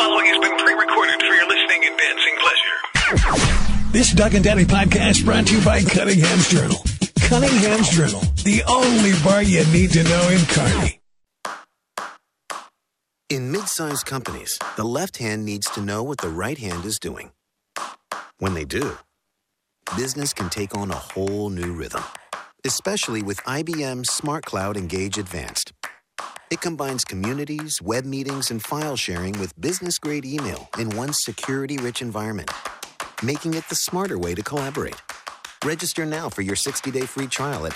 following has been pre-recorded for your listening and dancing pleasure. This Doug and Daddy podcast brought to you by Cunningham's Journal. Cunningham's Journal, the only bar you need to know in Kearney. In mid-sized companies, the left hand needs to know what the right hand is doing. When they do, business can take on a whole new rhythm, especially with IBM Smart Cloud Engage Advanced. It combines communities, web meetings, and file sharing with business-grade email in one security-rich environment, making it the smarter way to collaborate. Register now for your 60-day free trial at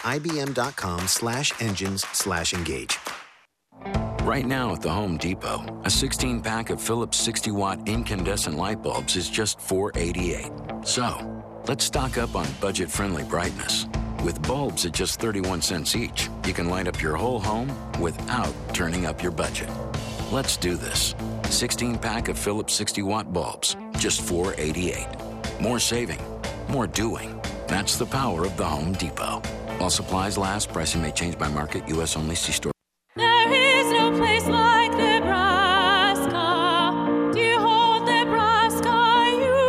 ibm.com/engines/engage. Right now at the Home Depot, a 16-pack of Philips 60-watt incandescent light bulbs is just $4.88. So, let's stock up on budget-friendly brightness. With bulbs at just 31 cents each, you can light up your whole home without turning up your budget. Let's do this. 16-pack of Philips 60-watt bulbs, just $4.88. More saving, more doing. That's the power of the Home Depot. While supplies last, pricing may change by market. U.S. only. See store. There is no place like Nebraska. Dear old Nebraska,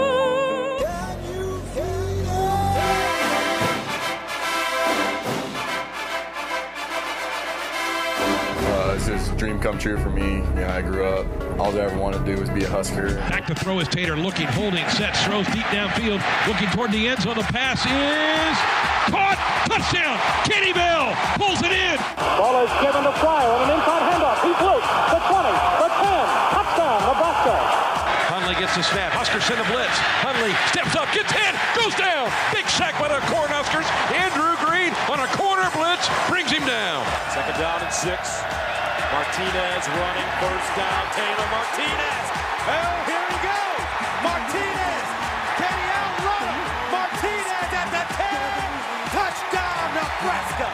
This is a dream come true for me. I grew up, all I ever wanted to do was be a Husker. Back to throw is Tater, looking, holding, set, throws deep downfield, looking toward the end zone. The pass is caught. Touchdown. Kenny Bell pulls it in. Ball is given to Fryer on an inside handoff. He's loose. The 20, the 10. Touchdown, Nebraska. Hundley gets the snap. Huskers send the blitz. Hundley steps up, gets hit, goes down. Big sack by the Cornhuskers. Andrew Green on a corner blitz brings him down. Second down and 6. Martinez running, first down, Taylor Martinez. Oh, here he goes. Martinez. Can he outrun him? Martinez at the 10. Touchdown, Nebraska.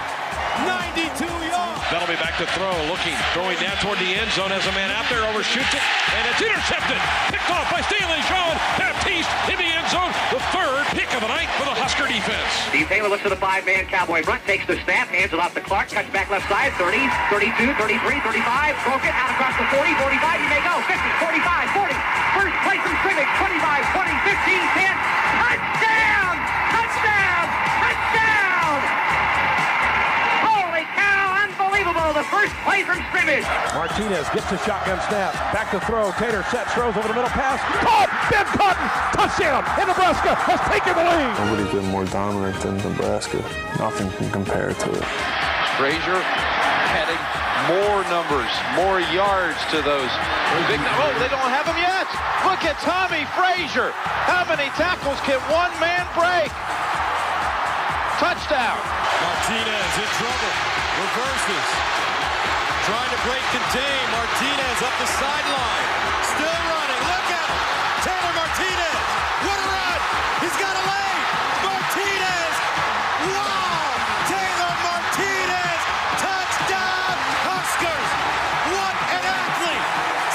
92 yards. That'll be back to throw, looking, throwing down toward the end zone, has a man out there, overshoots it, and it's intercepted. Picked off by Stanley Sean Baptiste in the end zone. The third pick of the night for the Husker defense. Steve Taylor looks to the 5-man Cowboy front, takes the snap, hands it off to Clark, cuts back left side, 30, 32, 33, 35, broke it, out across the 40, 45, he may go, 50, 45, 40, first place from scrimmage, 25, 20, 15, 10, touchdown! Touchdown! Touchdown! Holy cow, unbelievable, the first play from scrimmage. Martinez gets the shotgun snap. Back to throw. Tater sets, throws over the middle pass. Caught! Ben Cotton! Touchdown! And Nebraska has taken the lead. Nobody's been more dominant than Nebraska. Nothing can compare to it. Frazier adding more numbers, more yards to those. Big, oh, they don't have him yet. Look at Tommy Frazier. How many tackles can one man break? Touchdown. Martinez in trouble. Reverses. Trying to break contain. Martinez up the sideline. Still running. Look at him. Taylor Martinez. What a run. He's got a lane. Martinez. Wow. Taylor Martinez. Touchdown. Huskers. What an athlete.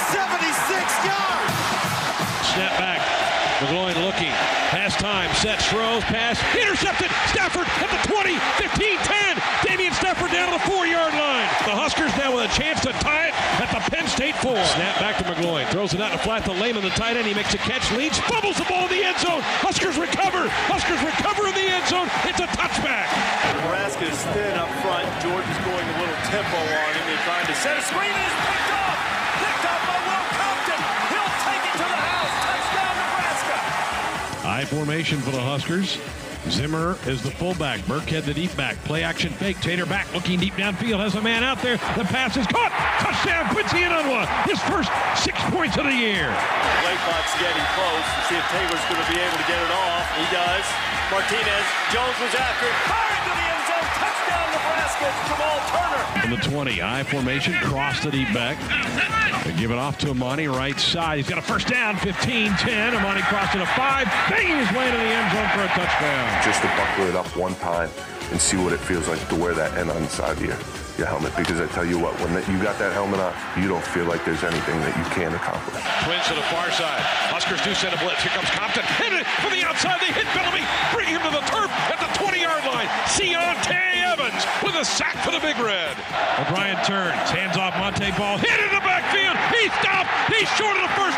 76 yards. Snap back. McGloin looking. Pass time. Sets, throws, pass. Intercepted. Stafford at the 20, 15, 10. Damian Stafford down to the 4-yard line. The Huskers now with a chance to tie it at the Penn State 4. Snap back to McGloin. Throws it out in the flat to Lehman, the tight end. He makes a catch, leads, fumbles the ball in the end zone. Huskers recover. Huskers recover in the end zone. It's a touchback. Nebraska is thin up front. Georgia's going a little tempo on him. They're trying to set a screen. It's picked up. Picked up by Will Compton. He'll take it to the house. Touchdown, Nebraska. High formation for the Huskers. Zimmer is the fullback. Burkhead the deep back. Play action fake. Tater back looking deep downfield. Has a man out there. The pass is caught. Touchdown. Quincy Enunwa. His first 6 points of the year. Laycock's getting close to see if Taylor's going to be able to get it off. He does. Martinez. Jones was after it. Fire into the end zone. Touchdown, Nebraska. It's Jamal Turner. In the 20. High formation. Cross the deep back. They give it off to Amani right side. He's got a first down. 15-10. Amani crossed it a 5. Banging his way into the end zone for a touchdown. Just to buckle it up one time and see what it feels like to wear that N on the side of your helmet. Because I tell you what, when you got that helmet on, you don't feel like there's anything that you can't accomplish. Twins to the far side. Huskers do send a blitz. Here comes Compton. Hit it from the outside. They hit Bellamy. Bring him to the turf at the 20-yard line. Deontay Evans with a sack for the Big Red. O'Brien turns. Hands off Monte Ball. Hit in the backfield. He stopped. He's short of the first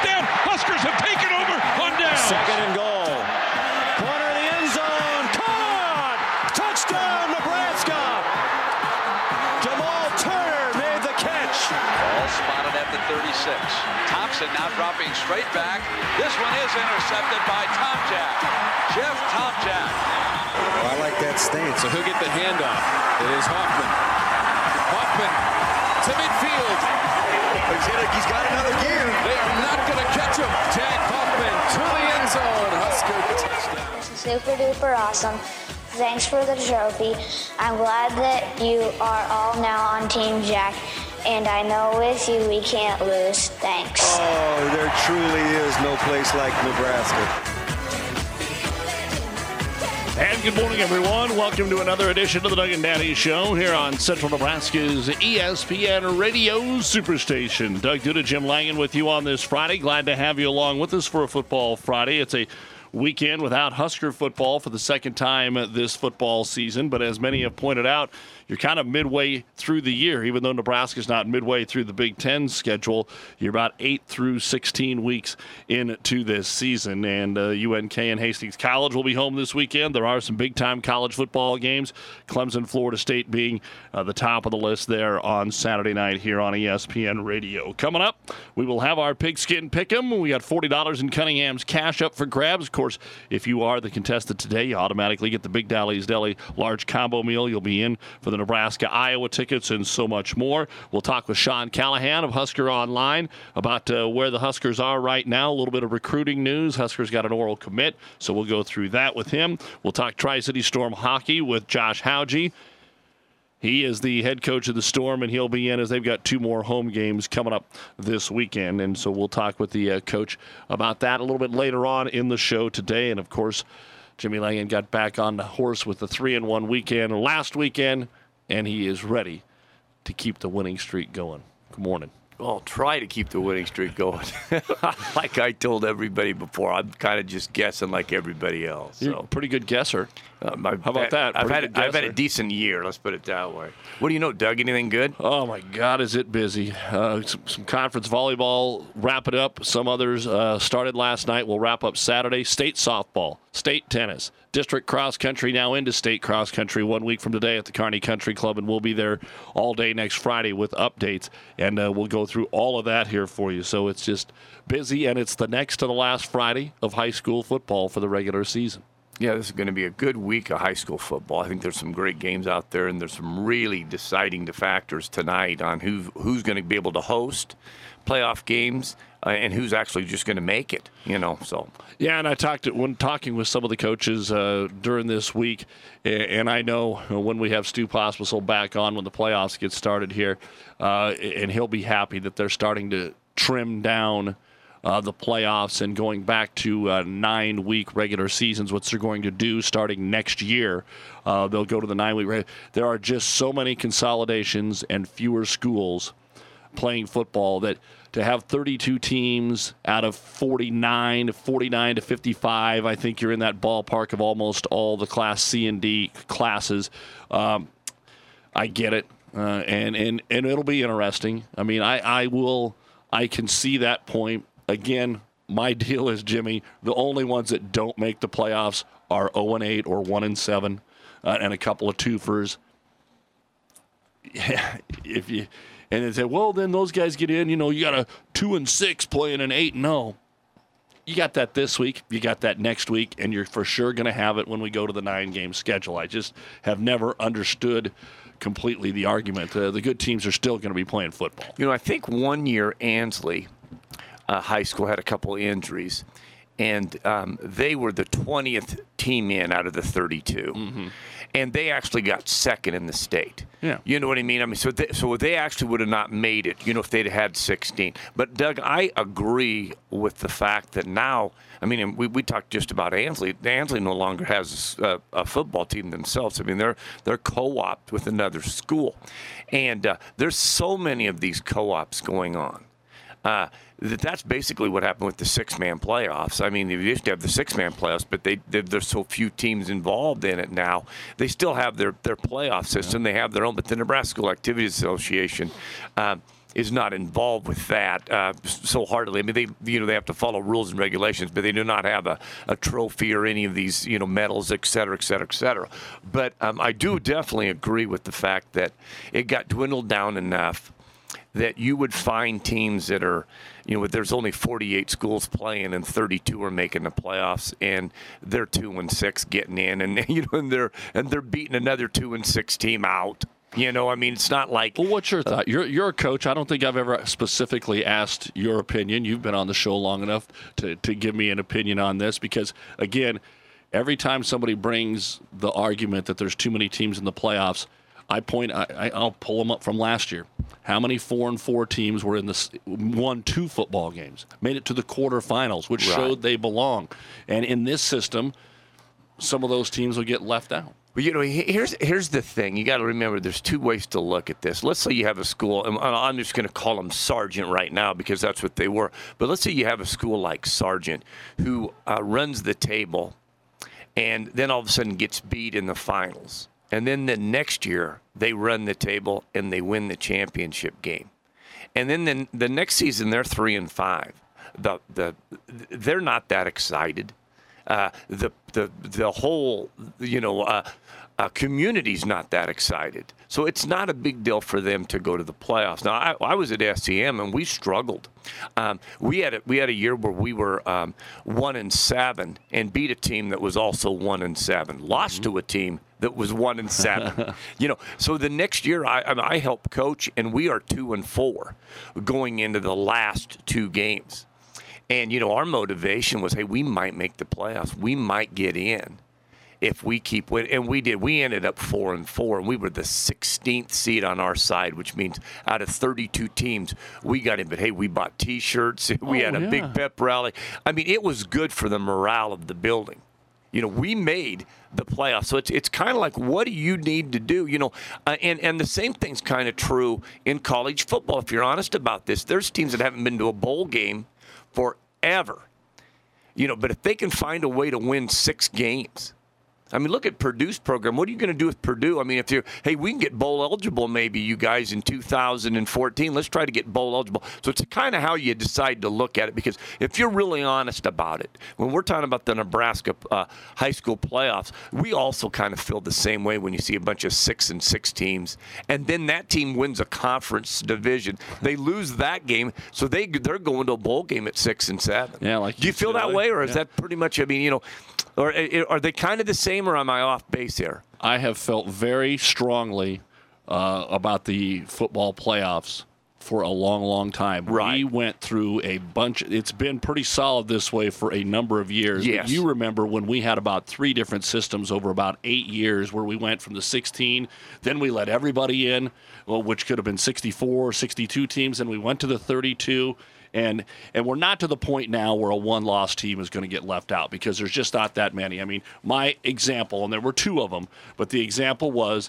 Thompson now dropping straight back. This one is intercepted by Tomczak. Jeff Tomczak. Well, I like that stance. So he'll get the handoff. It is Hoffman. Hoffman to midfield. He's got another gear. They are not going to catch him. Jack Hoffman to the end zone. Husker touchdown. This is super duper awesome. Thanks for the trophy. I'm glad that you are all now on Team Jack. And I know with you we can't lose. Thanks. Oh, there truly is no place like Nebraska. And good morning, everyone. Welcome to another edition of the Doug and Daddy Show here on Central Nebraska's ESPN Radio Superstation. Doug Duda, Jim Langen with you on this Friday. Glad to have you along with us for a Football Friday. It's a weekend without Husker football for the second time this football season. But as many have pointed out, you're kind of midway through the year. Even though Nebraska's not midway through the Big Ten schedule, you're about 8 through 16 weeks into this season. And UNK and Hastings College will be home this weekend. There are some big-time college football games, Clemson, Florida State being the top of the list there on Saturday night here on ESPN Radio. Coming up, we will have our Pigskin Pick'em. We got $40 in Cunningham's cash up for grabs. Of course, if you are the contestant today, you automatically get the Big Dally's Deli large combo meal. You'll be in for the Nebraska-Iowa tickets and so much more. We'll talk with Sean Callahan of Husker Online about where the Huskers are right now. A little bit of recruiting news. Huskers got an oral commit, so we'll go through that with him. We'll talk Tri-City Storm hockey with Josh Hauge. He is the head coach of the Storm, and he'll be in as they've got 2 more home games coming up this weekend. And so we'll talk with the coach about that a little bit later on in the show today. And, of course, Jimmy Langen got back on the horse with the 3-1 weekend last weekend, and he is ready to keep the winning streak going. Good morning. Well, try to keep the winning streak going. Like I told everybody before, I'm kind of just guessing like everybody else. You're a pretty good guesser. How about that? I've had a decent year, let's put it that way. What do you know, Doug? Anything good? Oh, my God, is it busy. Some conference volleyball, wrap it up. Some others started last night. We'll wrap up Saturday. State softball, state tennis, district cross country, now into state cross country 1 week from today at the Kearney Country Club, and we'll be there all day next Friday with updates, and we'll go through all of that here for you. So it's just busy, and it's the next to the last Friday of high school football for the regular season. Yeah, this is going to be a good week of high school football. I think there's some great games out there, and there's some really deciding factors tonight on who's going to be able to host playoff games and who's actually just going to make it, so. Yeah, and I talking with some of the coaches during this week, and I know when we have Stu Pospisil back on when the playoffs get started here, and he'll be happy that they're starting to trim down the playoffs and going back to 9-week regular seasons, which they're going to do starting next year. They'll go to the 9-week. There are just so many consolidations and fewer schools playing football that to have 32 teams out of 49 to 55, I think you're in that ballpark of almost all the Class C and D classes. I get it, and it'll be interesting. I mean, I can see that point. Again, my deal is, Jimmy, the only ones that don't make the playoffs are 0-8 or 1-7, and a couple of twofers. Yeah, and they say, well, then those guys get in. You got a 2-6 playing an 8-0. You got that this week. You got that next week, and you're for sure going to have it when we go to the 9-game schedule. I just have never understood completely the argument. The good teams are still going to be playing football. I think one year Ansley High School had a couple of injuries, and they were the 20th team in out of the 32. Mm-hmm. And they actually got second in the state. Yeah. You know what I mean? So they actually would have not made it, if they'd had 16. But, Doug, I agree with the fact that now, we talked just about Ansley. Ansley no longer has a football team themselves. They're co-opted with another school. And there's so many of these co-ops going on. That's basically what happened with the 6-man playoffs. They used to have the 6-man playoffs, but there's so few teams involved in it now. They still have their playoff system. They have their own, but the Nebraska School Activities Association is not involved with that so heartily. They have to follow rules and regulations, but they do not have a trophy or any of these medals, et cetera, et cetera, et cetera. But I do definitely agree with the fact that it got dwindled down enough that you would find teams that are, there's only 48 schools playing and 32 are making the playoffs, and they're 2-6 getting in, and they're beating another 2-6 team out. It's not like. Well, what's your thought? You're a coach. I don't think I've ever specifically asked your opinion. You've been on the show long enough to give me an opinion on this because, again, every time somebody brings the argument that there's too many teams in the playoffs, I'll pull them up from last year. How many 4-4 teams were won 2 football games, made it to the quarterfinals, which showed they belong. And in this system, some of those teams will get left out. But, here's the thing. You got to remember there's 2 ways to look at this. Let's say you have a school, and I'm just going to call them Sargent right now because that's what they were. But let's say you have a school like Sargent who runs the table and then all of a sudden gets beat in the finals. And then the next year, they run the table and they win the championship game. And then the next season, they're 3-5. They're not that excited. The whole, community's not that excited. So it's not a big deal for them to go to the playoffs. Now, I was at SEM, and we struggled. We had a year where we were 1-7 and beat a team that was also 1-7. Lost to a team that was 1-7. So the next year I helped coach, and we are 2-4 going into the last 2 games. And, our motivation was, hey, we might make the playoffs. We might get in if we keep winning. And we did. We ended up 4-4, and we were the 16th seed on our side, which means out of 32 teams, we got in. But, hey, we bought T-shirts. We had a big pep rally. It was good for the morale of the building. We made the playoffs. So it's kind of like, what do you need to do? And the same thing's kind of true in college football. If you're honest about this, there's teams that haven't been to a bowl game forever. But if they can find a way to win 6 games, look at Purdue's program. What are you going to do with Purdue? If you're, hey, we can get bowl eligible maybe, you guys, in 2014. Let's try to get bowl eligible. So it's kind of how you decide to look at it, because if you're really honest about it, when we're talking about the Nebraska high school playoffs, we also kind of feel the same way when you see a bunch of 6-6 teams, and then that team wins a conference division. They lose that game, so they're going to a bowl game at 6-7. Yeah, do you feel that way, or is that pretty much? Or are they kind of the same, or am I off base here? I have felt very strongly about the football playoffs for a long, long time. Right. We went through a bunch. It's been pretty solid this way for a number of years. Yes. But you remember when we had about 3 different systems over about 8 years, where we went from the 16, then we let everybody in, which could have been 64 or 62 teams, and we went to the 32. And we're not to the point now where a 1-loss team is going to get left out, because there's just not that many. My example, and there were 2 of them, but the example was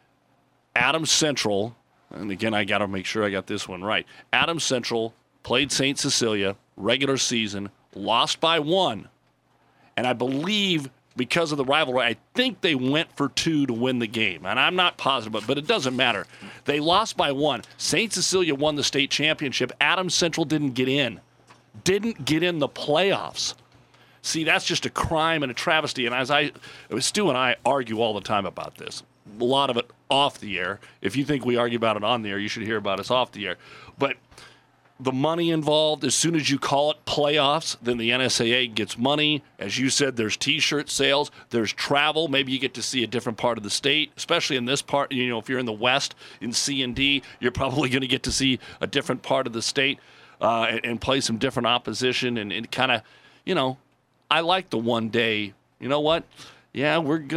Adams Central, and again, I got to make sure I got this one right. Adams Central played St. Cecilia, regular season, lost by 1. And I believe because of the rivalry, I think they went for 2 to win the game. And I'm not positive, but it doesn't matter. They lost by 1. St. Cecilia won the state championship. Adams Central didn't get in the playoffs. See, that's just a crime and a travesty. And Stu and I argue all the time about this. A lot of it off the air. If you think we argue about it on the air, you should hear about us off the air. But the money involved, as soon as you call it playoffs, then the NSAA gets money. As you said, there's T-shirt sales, there's travel. Maybe you get to see a different part of the state, especially in this part. If you're in the West, in C and D, you're probably going to get to see a different part of the state and play some different opposition. And kind of, I like the one day, you know what? Yeah,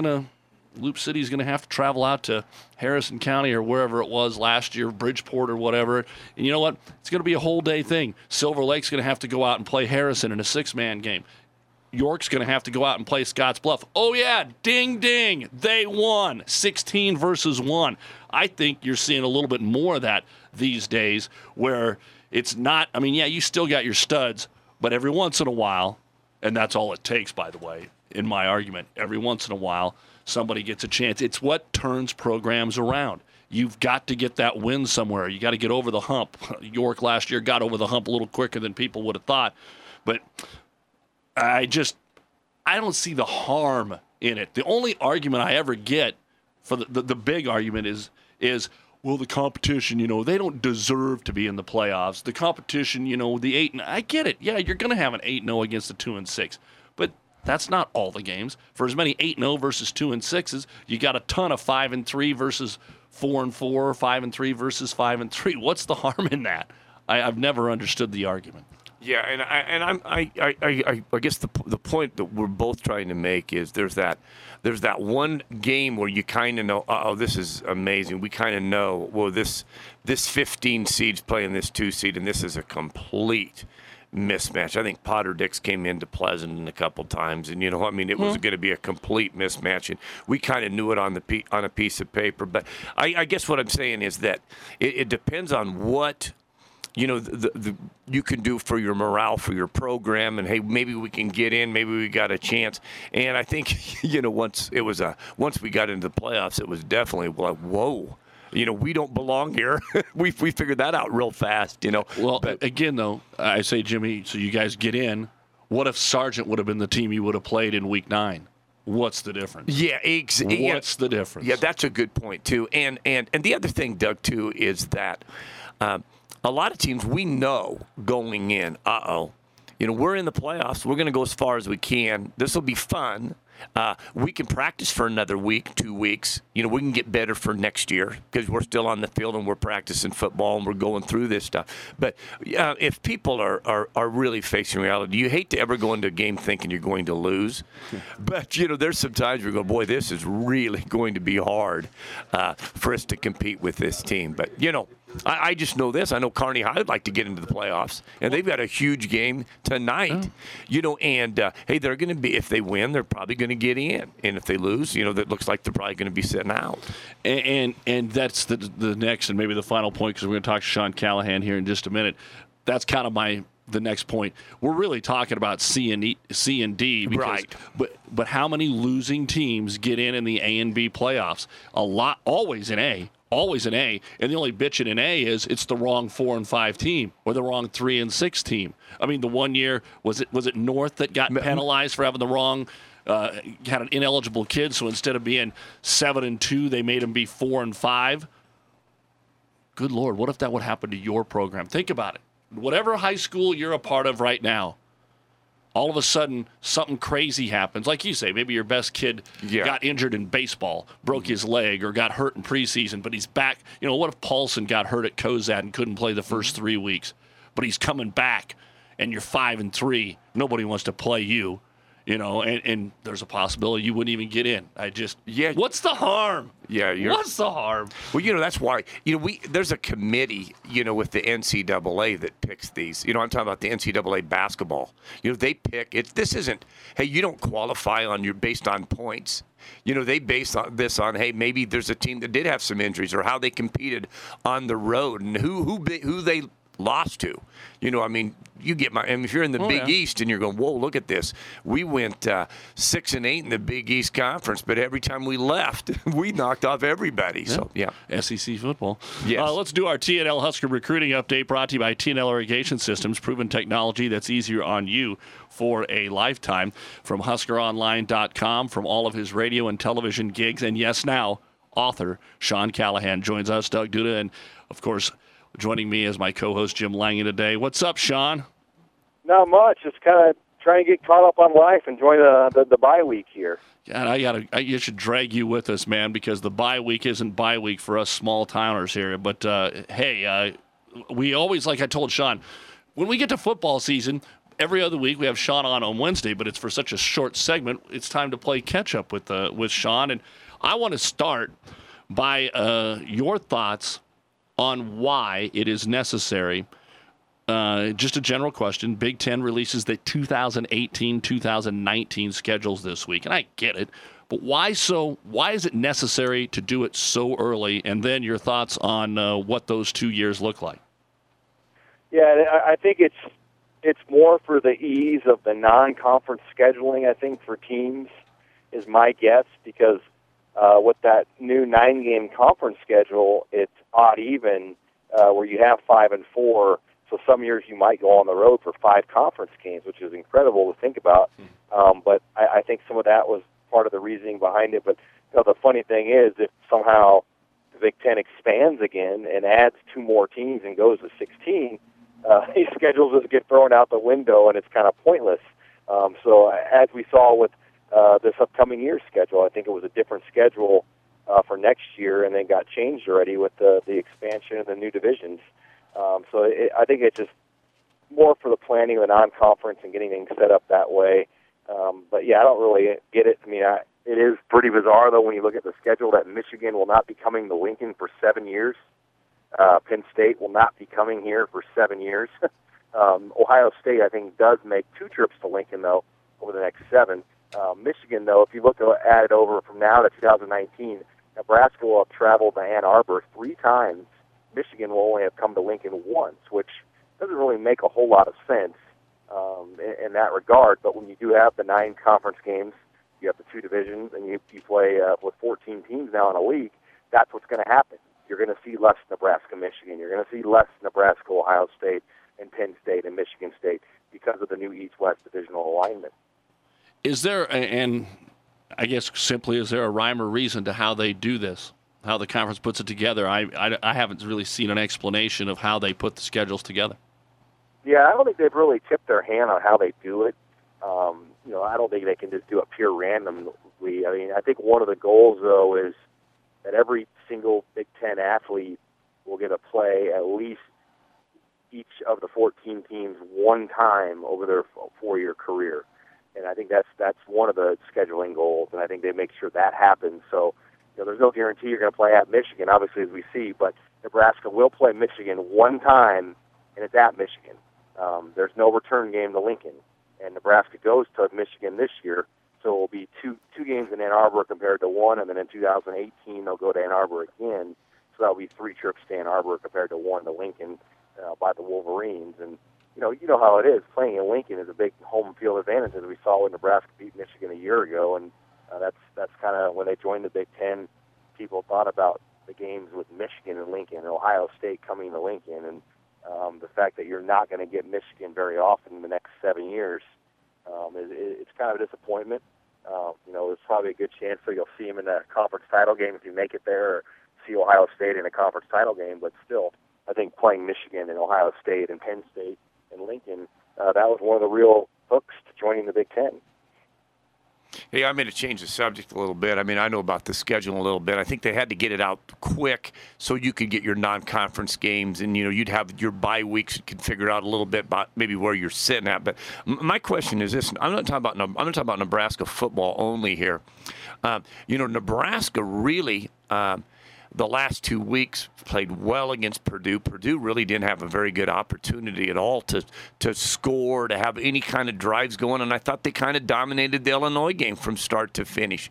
Loop City's going to have to travel out to Harrison County or wherever it was last year, Bridgeport or whatever. And you know what? It's going to be a whole day thing. Silver Lake's going to have to go out and play Harrison in a 6-man game. York's going to have to go out and play Scotts Bluff. Oh, yeah, ding, ding. They won 16 versus 1. I think you're seeing a little bit more of that these days, where it's not, you still got your studs, but every once in a while, and that's all it takes, by the way, in my argument, every once in a while, somebody gets a chance. It's what turns programs around. You've got to get that win somewhere. You got to get over the hump. York last year got over the hump a little quicker than people would have thought. But I don't see the harm in it. The only argument I ever get for the big argument is well, the competition, they don't deserve to be in the playoffs. The competition, the 8, I get it. Yeah, you're going to have an 8-0 against the 2-6. But that's not all the games. For as many 8-0 versus 2-6s, you got a ton of 5-3 versus 4-4, 5-3 versus 5-3. What's the harm in that? I've never understood the argument. Yeah, and I guess the point that we're both trying to make is there's that one game where you kind of know, this is amazing. We kind of know, well, this 15 seed's playing this 2 seed, and this is a complete mismatch. I think Potter Dix came into Pleasanton a couple times, and it was going to be a complete mismatch, and we kind of knew it on a piece of paper. But I guess what I'm saying is that it depends on what you can do for your morale, for your program, and hey, maybe we can get in, maybe we got a chance. And I think once we got into the playoffs, it was definitely like, whoa. We don't belong here. we figured that out real fast, Well, again, though, I say, Jimmy, so you guys get in. What if Sargent would have been the team you would have played in Week 9? What's the difference? Yeah, what's the difference? Yeah, that's a good point, too. And the other thing, Doug, too, is that a lot of teams we know going in, we're in the playoffs. We're going to go as far as we can. This will be fun. We can practice for another week, 2 weeks. We can get better for next year because we're still on the field and we're practicing football and we're going through this stuff. But if people are really facing reality, you hate to ever go into a game thinking you're going to lose. But, there's some times where you go, boy, this is really going to be hard for us to compete with this team. But, I just know this. I know Kearney High would like to get into the playoffs, and they've got a huge game tonight. And hey, they're going to be, if they win, they're probably going to get in, and if they lose, that looks like they're probably going to be sitting out. And that's the next and maybe the final point, because we're going to talk to Sean Callahan here in just a minute. That's kind of the next point. We're really talking about C and D, because, right? But how many losing teams get in the A and B playoffs? A lot, always in A. Always an A, and the only bitch in an A is it's the wrong 4 and 5 team or the wrong 3 and 6 team. I mean, the one year was it North that got penalized for having the wrong had an ineligible kid, so instead of being 7 and 2, they made him be 4 and 5. Good Lord, what if that would happen to your program? Think about it. Whatever high school you're a part of right now, all of a sudden something crazy happens. Like you say, maybe your best kid got injured in baseball, broke his leg, or got hurt in preseason, but he's back. What if Paulson got hurt at Cozad and couldn't play the first 3 weeks, but he's coming back, and you're 5-3. Nobody wants to play you. And there's a possibility you wouldn't even get in. What's the harm? What's the harm? Well, that's why, there's a committee, with the NCAA that picks these. I'm talking about the NCAA basketball. They pick it. This isn't, hey, you don't qualify based on points. They base this on, hey, maybe there's a team that did have some injuries or how they competed on the road and who they lost to. You get if you're in the Big East and you're going, whoa, look at this. We went 6-8 in the Big East Conference, but every time we left, we knocked off everybody. Yeah. So, yeah. SEC football. Yes. Let's do our TNL Husker recruiting update, brought to you by TNL Irrigation Systems, proven technology that's easier on you for a lifetime. From HuskerOnline.com, from all of his radio and television gigs, and yes, now, author Sean Callahan joins us, Doug Duda, and, of course, joining me as my co-host, Jim Lange, today. What's up, Sean? Not much. Just kind of trying to get caught up on life, enjoy the bye week here. God, I should drag you with us, man, because the bye week isn't bye week for us small towners here. But hey, we always, like I told Sean, when we get to football season, every other week we have Sean on Wednesday, but it's for such a short segment. It's time to play catch up with Sean, and I want to start by your thoughts on why it is necessary. Just a general question. Big Ten releases the 2018-2019 schedules this week, and I get it, but why so? Why is it necessary to do it so early? And then your thoughts on what those 2 years look like. Yeah, I think it's more for the ease of the non-conference scheduling, I think, for teams, is my guess, because with that new 9-game conference schedule, it's odd even, where you have 5 and 4. So some years you might go on the road for 5 conference games, which is incredible to think about. But I think some of that was part of the reasoning behind it. But the funny thing is, if somehow the Big Ten expands again and adds 2 more teams and goes to 16, these schedules just get thrown out the window and it's kind of pointless. So as we saw with this upcoming year's schedule, I think it was a different schedule for next year, and then got changed already with the expansion of the new divisions. I think it's just more for the planning of the non-conference and getting things set up that way. But yeah, I don't really get it. I mean, it is pretty bizarre, though, when you look at the schedule, that Michigan will not be coming to Lincoln for 7 years. Penn State will not be coming here for 7 years. Ohio State, I think, does make 2 trips to Lincoln, though, over the next 7. Michigan, though, if you look at it over from now to 2019, Nebraska will have traveled to Ann Arbor 3 times. Michigan will only have come to Lincoln once, which doesn't really make a whole lot of sense in that regard. But when you do have the 9 conference games, you have the 2 divisions, and you play with 14 teams now in a league, that's what's going to happen. You're going to see less Nebraska-Michigan. You're going to see less Nebraska-Ohio State and Penn State and Michigan State because of the new East-West divisional alignment. Is there, and I guess simply, is there a rhyme or reason to how they do this, how the conference puts it together? I haven't really seen an explanation of how they put the schedules together. Yeah, I don't think they've really tipped their hand on how they do it. I don't think they can just do it pure randomly. I mean, I think one of the goals, though, is that every single Big Ten athlete will get to play at least each of the 14 teams one time over their 4-year career. And I think that's one of the scheduling goals, and I think they make sure that happens. So, there's no guarantee you're going to play at Michigan, obviously, as we see, but Nebraska will play Michigan one time, and it's at Michigan. There's no return game to Lincoln, and Nebraska goes to Michigan this year, so it will be two games in Ann Arbor compared to 1, and then in 2018 they'll go to Ann Arbor again, so that'll be 3 trips to Ann Arbor compared to 1 to Lincoln by the Wolverines. And you know how it is. Playing in Lincoln is a big home field advantage, as we saw when Nebraska beat Michigan a year ago, and that's kind of when they joined the Big Ten. People thought about the games with Michigan and Lincoln, and Ohio State coming to Lincoln, and the fact that you're not going to get Michigan very often in the next 7 years, it's kind of a disappointment. There's probably a good chance that you'll see them in a conference title game if you make it there, or see Ohio State in a conference title game. But still, I think playing Michigan and Ohio State and Penn State and Lincoln, that was one of the real hooks to joining the Big Ten. Hey, I'm going to change the subject a little bit. I mean, I know about the schedule a little bit. I think they had to get it out quick so you could get your non-conference games, and you'd have your bye weeks. You could figure out a little bit about maybe where you're sitting at. But my question is this: I'm not talking about Nebraska football only here. Nebraska really. The last 2 weeks played well against Purdue. Purdue really didn't have a very good opportunity at all to score, to have any kind of drives going, and I thought they kind of dominated the Illinois game from start to finish.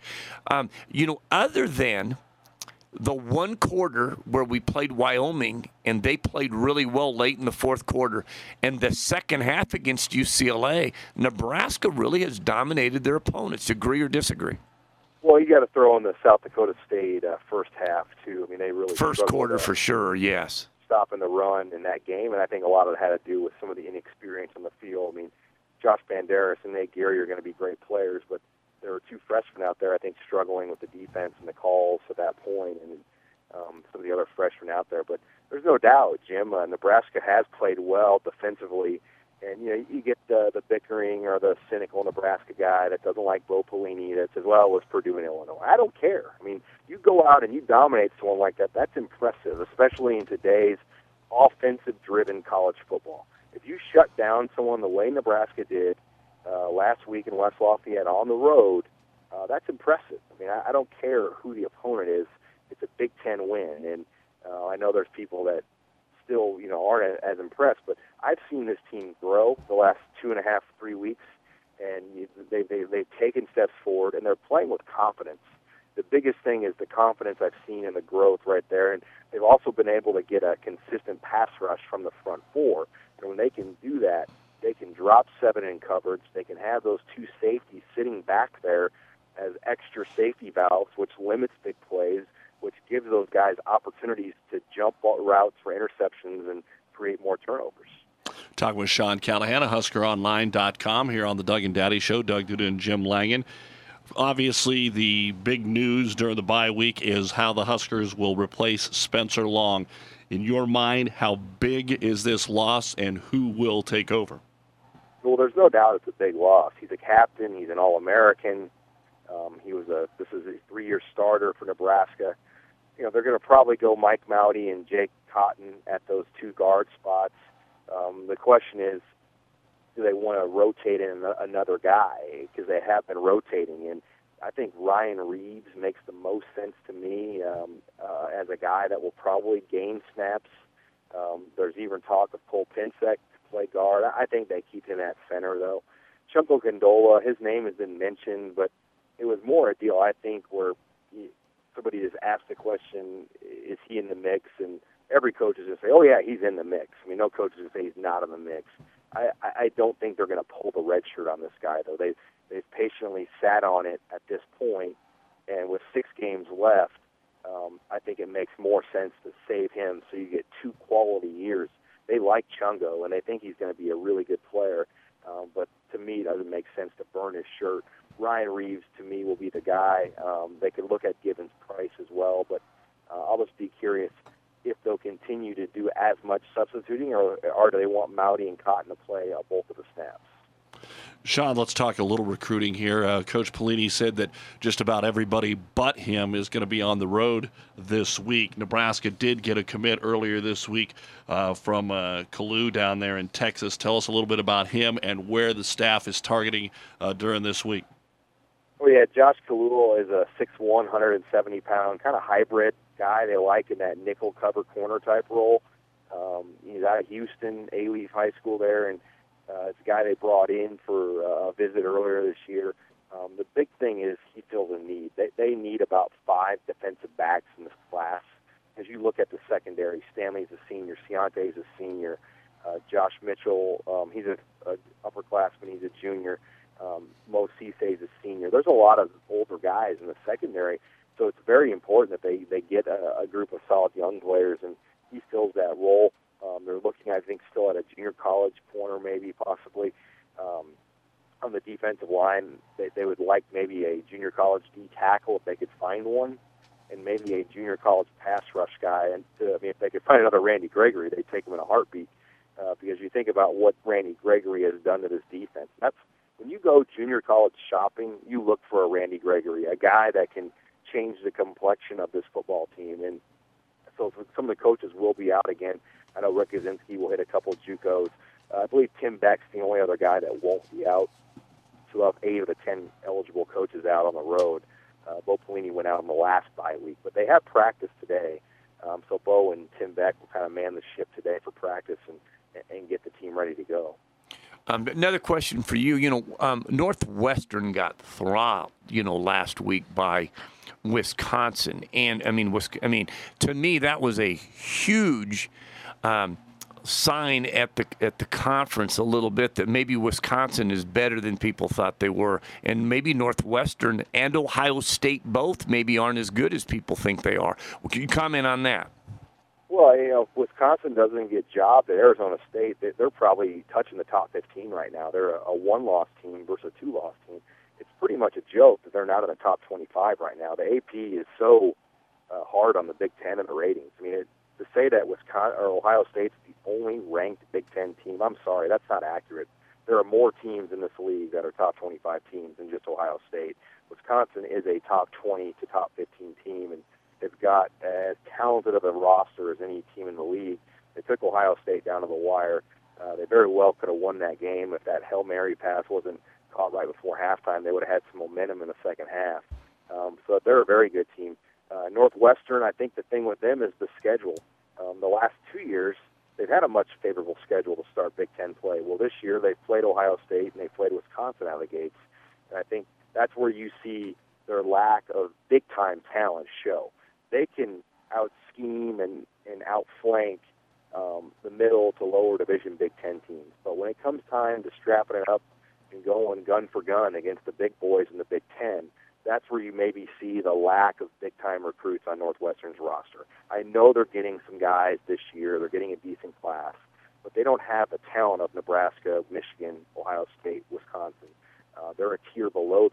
Other than the 1 quarter where we played Wyoming and they played really well late in the 4th quarter, and the second half against UCLA, Nebraska really has dominated their opponents. Agree or disagree? Well, you got to throw in the South Dakota State first half, too. I mean, they really first quarter for sure, yes. Stopping the run in that game, and I think a lot of it had to do with some of the inexperience on the field. I mean, Josh Banderas and Nate Geary are going to be great players, but there were 2 freshmen out there, I think, struggling with the defense and the calls at that point, and some of the other freshmen out there. But there's no doubt, Jim, Nebraska has played well defensively. And, you get the bickering or the cynical Nebraska guy that doesn't like Bo Pelini that says, well, it was Purdue and Illinois. I don't care. I mean, you go out and you dominate someone like that, that's impressive, especially in today's offensive-driven college football. If you shut down someone the way Nebraska did last week in West Lafayette on the road, that's impressive. I mean, I don't care who the opponent is. It's a Big Ten win. And I know there's people that still, aren't as impressed, but I've seen this team grow the last 2.5, 3 weeks, and they've taken steps forward, and they're playing with confidence. The biggest thing is the confidence I've seen in the growth right there, and they've also been able to get a consistent pass rush from the front 4, and when they can do that, they can drop 7 in coverage, they can have those 2 safeties sitting back there as extra safety valves, which limits big plays, which gives those guys opportunities to jump routes for interceptions and create more turnovers. Talking with Sean Callahan of HuskerOnline.com here on the Doug and Daddy Show. Doug Duda and Jim Langen. Obviously, the big news during the bye week is how the Huskers will replace Spencer Long. In your mind, how big is this loss, and who will take over? Well, there's no doubt it's a big loss. He's a captain. He's an All-American. This is a 3-year starter for Nebraska. They're going to probably go Mike Mowdy and Jake Cotton at those 2 guard spots. The question is, do they want to rotate in another guy? Because they have been rotating. And I think Ryan Reeves makes the most sense to me as a guy that will probably gain snaps. There's even talk of Cole Pinsek to play guard. I think they keep him at center, though. Chunko Gondola, his name has been mentioned, but it was more a deal, I think, where somebody just asked the question, is he in the mix? And every coach is going to say, oh, yeah, he's in the mix. I mean, no coach is going to say he's not in the mix. I don't think they're going to pull the red shirt on this guy, though. They've patiently sat on it at this point, and with 6 games left, I think it makes more sense to save him so you get 2 quality years. They like Chungo, and they think he's going to be a really good player, but to me, it doesn't make sense to burn his shirt. Ryan Reeves, to me, will be the guy. They could look at Gibbons Price as well, but I'll just be curious if they'll continue to do as much substituting, or do they want Mowdy and Cotton to play both of the snaps? Sean, let's talk a little recruiting here. Coach Pelini said that just about everybody but him is going to be on the road this week. Nebraska did get a commit earlier this week from Kalu down there in Texas. Tell us a little bit about him and where the staff is targeting during this week. Oh, yeah, Josh Kalu is a 6'1", 170-pound kind of hybrid guy they like in that nickel cover corner type role. He's out of Houston, A-Leaf High School there, and it's a guy they brought in for a visit earlier this year. The big thing is he feels a need. They need about 5 defensive backs in this class. As you look at the secondary, Stanley's a senior, Ciante's a senior, Josh Mitchell, he's an upperclassman, he's a junior. Mo Cissay's a senior. There's a lot of older guys in the secondary, so it's very important that they get a group of solid young players, and he fills that role. They're looking, I think, still at a junior college corner, maybe, possibly. On the defensive line, they would like maybe a junior college D tackle if they could find one, and maybe a junior college pass rush guy. And if they could find another Randy Gregory, they'd take him in a heartbeat, because you think about what Randy Gregory has done to this defense. When you go junior college shopping, you look for a Randy Gregory, a guy that can change the complexion of this football team. And so some of the coaches will be out again. I know Rick Kaczynski will hit a couple of JUCOs. I believe Tim Beck's the only other guy that won't be out. So we'll have 8 of the 10 eligible coaches out on the road. Bo Pelini went out on the last bye week, but they have practice today. So Bo and Tim Beck will kind of man the ship today for practice and get the team ready to go. Another question for you. Northwestern got throttled, last week by Wisconsin, and to me that was a huge sign at the conference a little bit that maybe Wisconsin is better than people thought they were, and maybe Northwestern and Ohio State both maybe aren't as good as people think they are. Well, can you comment on that? Well, if Wisconsin doesn't get jobbed at Arizona State, they're probably touching the top 15 right now. They're a 1-loss team versus a 2-loss team. It's pretty much a joke that they're not in the top 25 right now. The AP is so hard on the Big Ten and the ratings. I mean, to say that Wisconsin or Ohio State's the only ranked Big Ten team, I'm sorry, that's not accurate. There are more teams in this league that are top 25 teams than just Ohio State. Wisconsin is a top 20 to top 15 team, and they've got as talented of a roster as any team in the league. They took Ohio State down to the wire. They very well could have won that game if that Hail Mary pass wasn't caught right before halftime. They would have had some momentum in the second half. So they're a very good team. Northwestern, I think the thing with them is the schedule. The last 2 years, they've had a much favorable schedule to start Big Ten play. Well, this year they've played Ohio State and they played Wisconsin out of the gates. And I think that's where you see their lack of big-time talent show. They can out-scheme and outflank the middle to lower division Big Ten teams. But when it comes time to strapping it up and going gun for gun against the big boys in the Big Ten, that's where you maybe see the lack of big-time recruits on Northwestern's roster. I know they're getting some guys this year. They're getting a decent class. But they don't have the talent of Nebraska, Michigan, Ohio State, Wisconsin. They're a tier below that.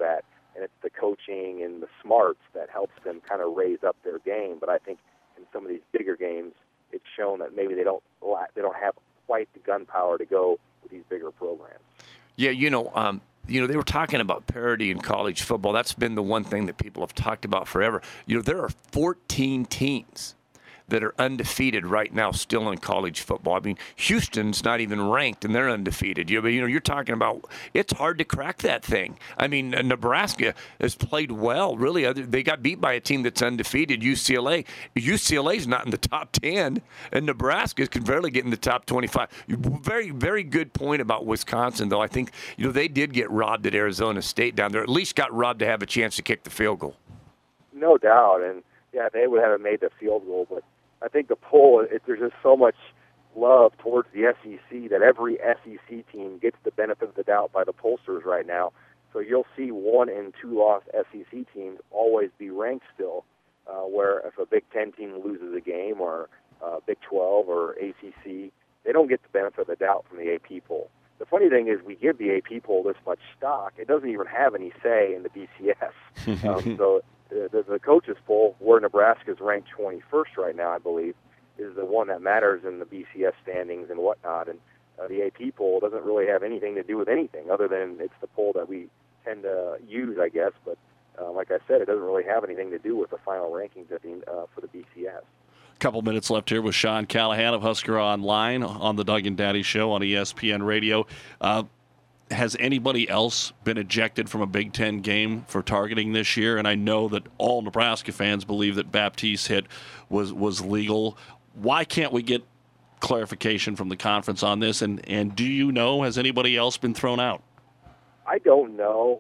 and it's the coaching and the smarts that helps them kind of raise up their game. But I think in some of these bigger games, it's shown that maybe they don't have quite the gunpowder to go with these bigger programs. Yeah, they were talking about parity in college football. That's been the one thing that people have talked about forever. There are 14 teams that are undefeated right now still in college football. I mean, Houston's not even ranked, and they're undefeated. You're talking about it's hard to crack that thing. I mean, Nebraska has played well, really. They got beat by a team that's undefeated, UCLA. UCLA's not in the top 10, and Nebraska can barely get in the top 25. Very, very good point about Wisconsin, though. I think, they did get robbed at Arizona State down there. At least got robbed to have a chance to kick the field goal. No doubt, and, yeah, they would have made the field goal, but I think the poll, there's just so much love towards the SEC that every SEC team gets the benefit of the doubt by the pollsters right now. So you'll see 1- and 2-loss SEC teams always be ranked still, where if a Big Ten team loses a game or Big 12 or ACC, they don't get the benefit of the doubt from the AP poll. The funny thing is we give the AP poll this much stock, it doesn't even have any say in the BCS. So the coaches poll, where Nebraska is ranked 21st right now, I believe, is the one that matters in the BCS standings and whatnot. And the AP poll doesn't really have anything to do with anything other than it's the poll that we tend to use, I guess. But like I said, it doesn't really have anything to do with the final rankings for the BCS. Couple minutes left here with Sean Callahan of Husker Online on the Doug and Daddy Show on ESPN Radio. Has anybody else been ejected from a Big Ten game for targeting this year? And I know that all Nebraska fans believe that Baptiste's hit was legal. Why can't we get clarification from the conference on this? And do you know, has anybody else been thrown out? I don't know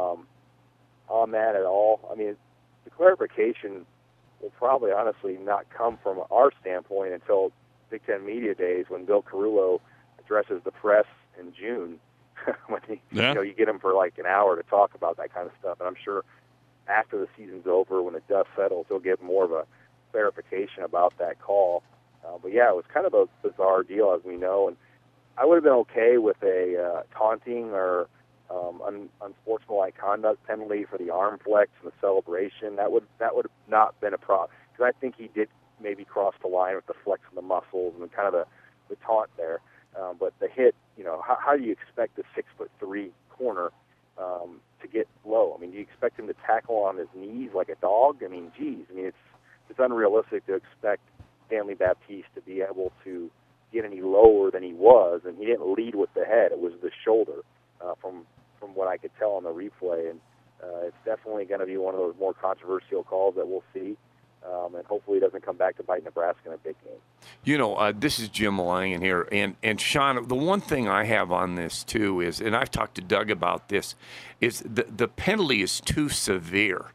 on that at all. I mean, the clarification will probably honestly not come from our standpoint until Big Ten Media Days when Bill Carullo addresses the press in June. When you get him for like an hour to talk about that kind of stuff. And I'm sure after the season's over, when the dust settles, he'll give more of a clarification about that call. But yeah, it was kind of a bizarre deal, as we know. And I would have been okay with a taunting or unsportsmanlike conduct penalty for the arm flex and the celebration. That would have not been a problem, because I think he did maybe cross the line with the flex of the muscles and kind of the taunt there. But the hit, how do you expect a 6'3" corner to get low? I mean, do you expect him to tackle on his knees like a dog? I mean, geez. I mean, it's unrealistic to expect Stanley Baptiste to be able to get any lower than he was, and he didn't lead with the head. It was the shoulder, from what I could tell on the replay. And it's definitely going to be one of those more controversial calls that we'll see. And hopefully it doesn't come back to bite Nebraska in a big game. This is Jim Langen here. And Sean, the one thing I have on this, too, is, and I've talked to Doug about this, is the penalty is too severe.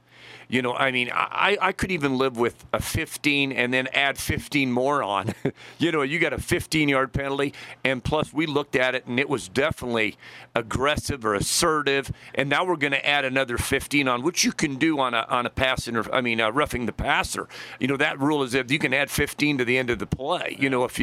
I could even live with a 15 and then add 15 more on. You got a 15-yard penalty, and plus we looked at it, and it was definitely aggressive or assertive, and now we're going to add another 15 on, which you can do on a pass roughing the passer. That rule is if you can add 15 to the end of the play.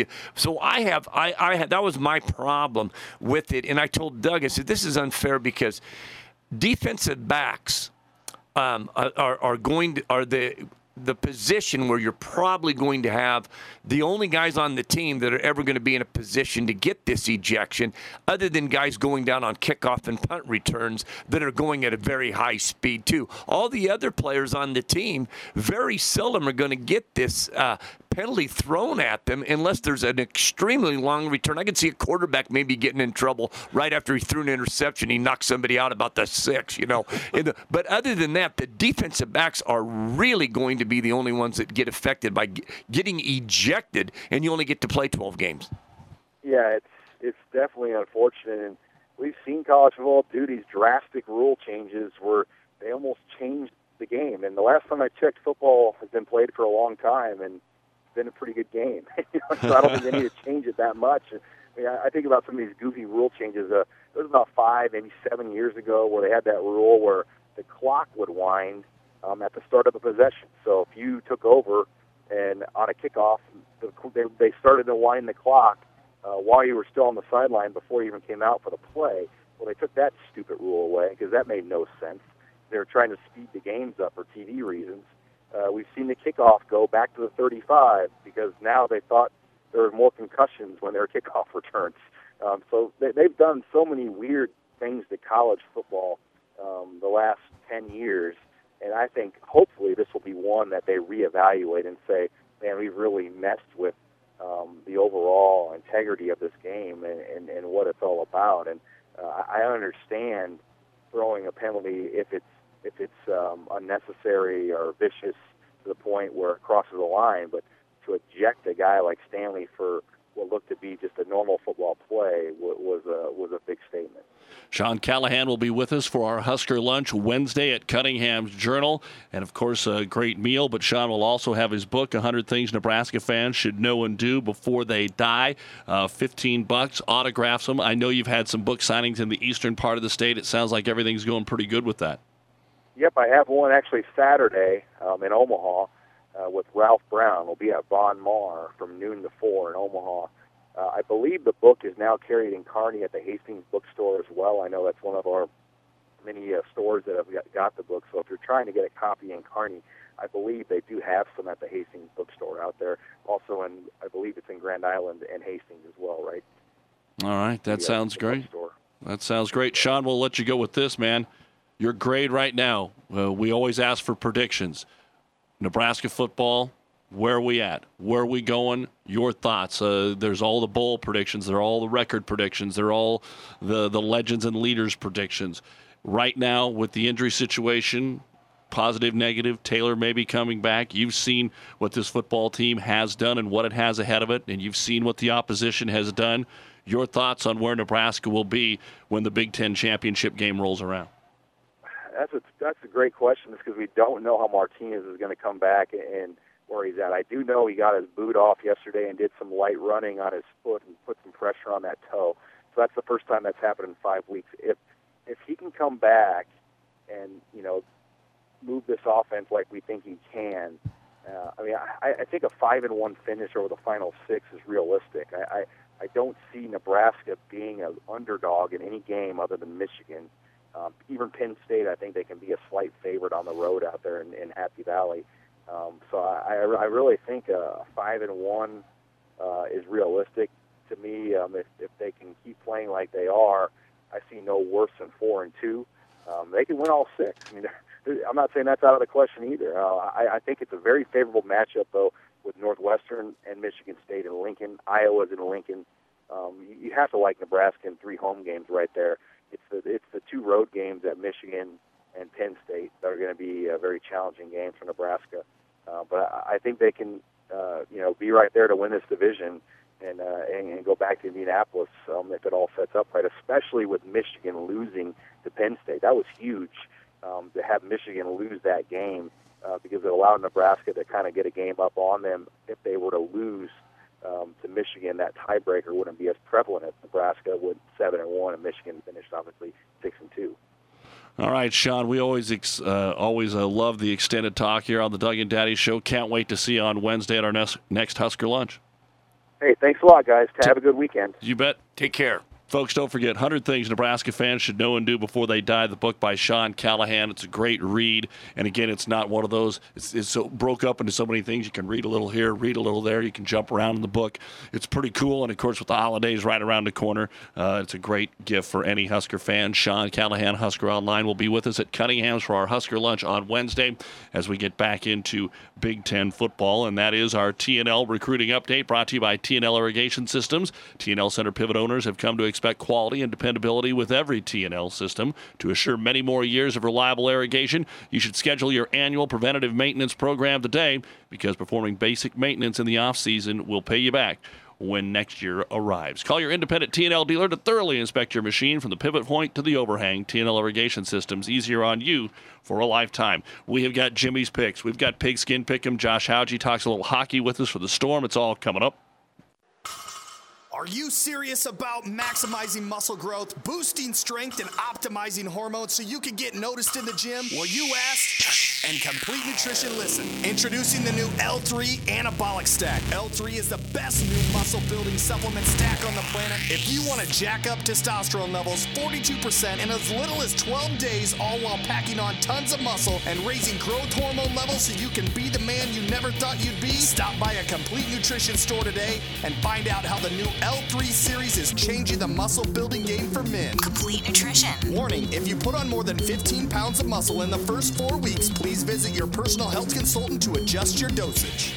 That was my problem with it, and I told Doug, I said, this is unfair because defensive backs are the position where you're probably going to have the only guys on the team that are ever going to be in a position to get this ejection, other than guys going down on kickoff and punt returns that are going at a very high speed too. All the other players on the team very seldom are going to get this penalty thrown at them unless there's an extremely long return. I can see a quarterback maybe getting in trouble right after he threw an interception. He knocked somebody out about the 6, But other than that, the defensive backs are really going to be the only ones that get affected by getting ejected, and you only get to play 12 games. Yeah, it's definitely unfortunate, and we've seen college football do these drastic rule changes where they almost changed the game. And the last time I checked, football has been played for a long time, and it's been a pretty good game. So I don't think they need to change it that much. I think about some of these goofy rule changes. It was about 5, maybe 7 years ago where they had that rule where the clock would wind at the start of a possession. So if you took over and on a kickoff, they started to wind the clock while you were still on the sideline before you even came out for the play. Well, they took that stupid rule away because that made no sense. they're trying to speed the games up for TV reasons. We've seen the kickoff go back to the 35 because now they thought there were more concussions when there were kickoff returns. So they've done so many weird things to college football the last 10 years, and I think hopefully this will be one that they reevaluate and say, man, we've really messed with the overall integrity of this game and what it's all about. And I understand throwing a penalty if it's unnecessary or vicious to the point where it crosses the line, but to eject a guy like Stanley for what looked to be just a normal football play was a big statement. Sean Callahan will be with us for our Husker Lunch Wednesday at Cunningham's Journal. And, of course, a great meal. But Sean will also have his book, 100 Things Nebraska Fans Should Know and Do Before They Die. $15, autographs them. I know you've had some book signings in the eastern part of the state. It sounds like everything's going pretty good with that. Yep, I have one actually Saturday in Omaha with Ralph Brown. We'll be at Von Maur from noon to 4 in Omaha. I believe the book is now carried in Kearney at the Hastings bookstore as well. I know that's one of our many stores that have got the book. So if you're trying to get a copy in Kearney, I believe they do have some at the Hastings bookstore out there. Also, I believe it's in Grand Island and Hastings as well, right? All right, that sounds great. That sounds great. Sean, we'll let you go with this, man. Your grade right now, we always ask for predictions. Nebraska football, where are we at? Where are we going? Your thoughts. There's all the bowl predictions. There are all the record predictions. There are all the legends and leaders predictions. Right now, with the injury situation, positive, negative, Taylor may be coming back. You've seen what this football team has done and what it has ahead of it, and you've seen what the opposition has done. Your thoughts on where Nebraska will be when the Big Ten championship game rolls around? That's a great question because we don't know how Martinez is going to come back and where he's at. I do know he got his boot off yesterday and did some light running on his foot and put some pressure on that toe. So that's the first time that's happened in 5 weeks. If he can come back and, move this offense like we think he can, I think a 5-1 finish over the final 6 is realistic. I don't see Nebraska being an underdog in any game other than Michigan. Even Penn State, I think they can be a slight favorite on the road out there in Happy Valley. So I really think a 5-1 is realistic to me. If they can keep playing like they are, I see no worse than 4-2. They can win all 6. I mean, I'm not saying that's out of the question either. I think it's a very favorable matchup though with Northwestern and Michigan State in Lincoln. Iowa's in Lincoln. You have to like Nebraska in 3 home games right there. It's the 2 road games at Michigan and Penn State that are going to be very challenging games for Nebraska. But I think they can, be right there to win this division and go back to Indianapolis if it all sets up right, especially with Michigan losing to Penn State. That was huge to have Michigan lose that game because it allowed Nebraska to kind of get a game up on them. If they were to lose to Michigan, that tiebreaker wouldn't be as prevalent as Nebraska would 7-1, and Michigan finished obviously 6-2. All right, Sean, we always love the extended talk here on the Doug and Daddy Show. Can't wait to see you on Wednesday at our next Husker Lunch. Hey, thanks a lot, guys. Have a good weekend. You bet. Take care. Folks, don't forget 100 Things Nebraska Fans Should Know and Do Before They Die, the book by Sean Callahan. It's a great read. And again, it's not one of those, it's so broke up into so many things. You can read a little here, read a little there. You can jump around in the book. It's pretty cool. And of course, with the holidays right around the corner, it's a great gift for any Husker fan. Sean Callahan, Husker Online, will be with us at Cunningham's for our Husker Lunch on Wednesday as we get back into Big Ten football. And that is our TNL recruiting update brought to you by TNL Irrigation Systems. TNL Center Pivot owners have come to expect quality and dependability with every TNL system. To assure many more years of reliable irrigation, you should schedule your annual preventative maintenance program today because performing basic maintenance in the off-season will pay you back when next year arrives. Call your independent TNL dealer to thoroughly inspect your machine from the pivot point to the overhang. TNL Irrigation Systems, easier on you for a lifetime. We have got Jimmy's Picks. We've got Pigskin Pick'em. Josh Hauge talks a little hockey with us for the Storm. It's all coming up. Are you serious about maximizing muscle growth, boosting strength, and optimizing hormones so you can get noticed in the gym? Well, you asked, and Complete Nutrition listen. Introducing the new L3 Anabolic Stack. L3 is the best new muscle-building supplement stack on the planet. If you want to jack up testosterone levels 42% in as little as 12 days, all while packing on tons of muscle and raising growth hormone levels so you can be the man you never thought you'd be, stop by a Complete Nutrition store today and find out how the new L3 series is changing the muscle-building game for men. Complete Nutrition. Warning, if you put on more than 15 pounds of muscle in the first 4 weeks, please visit your personal health consultant to adjust your dosage.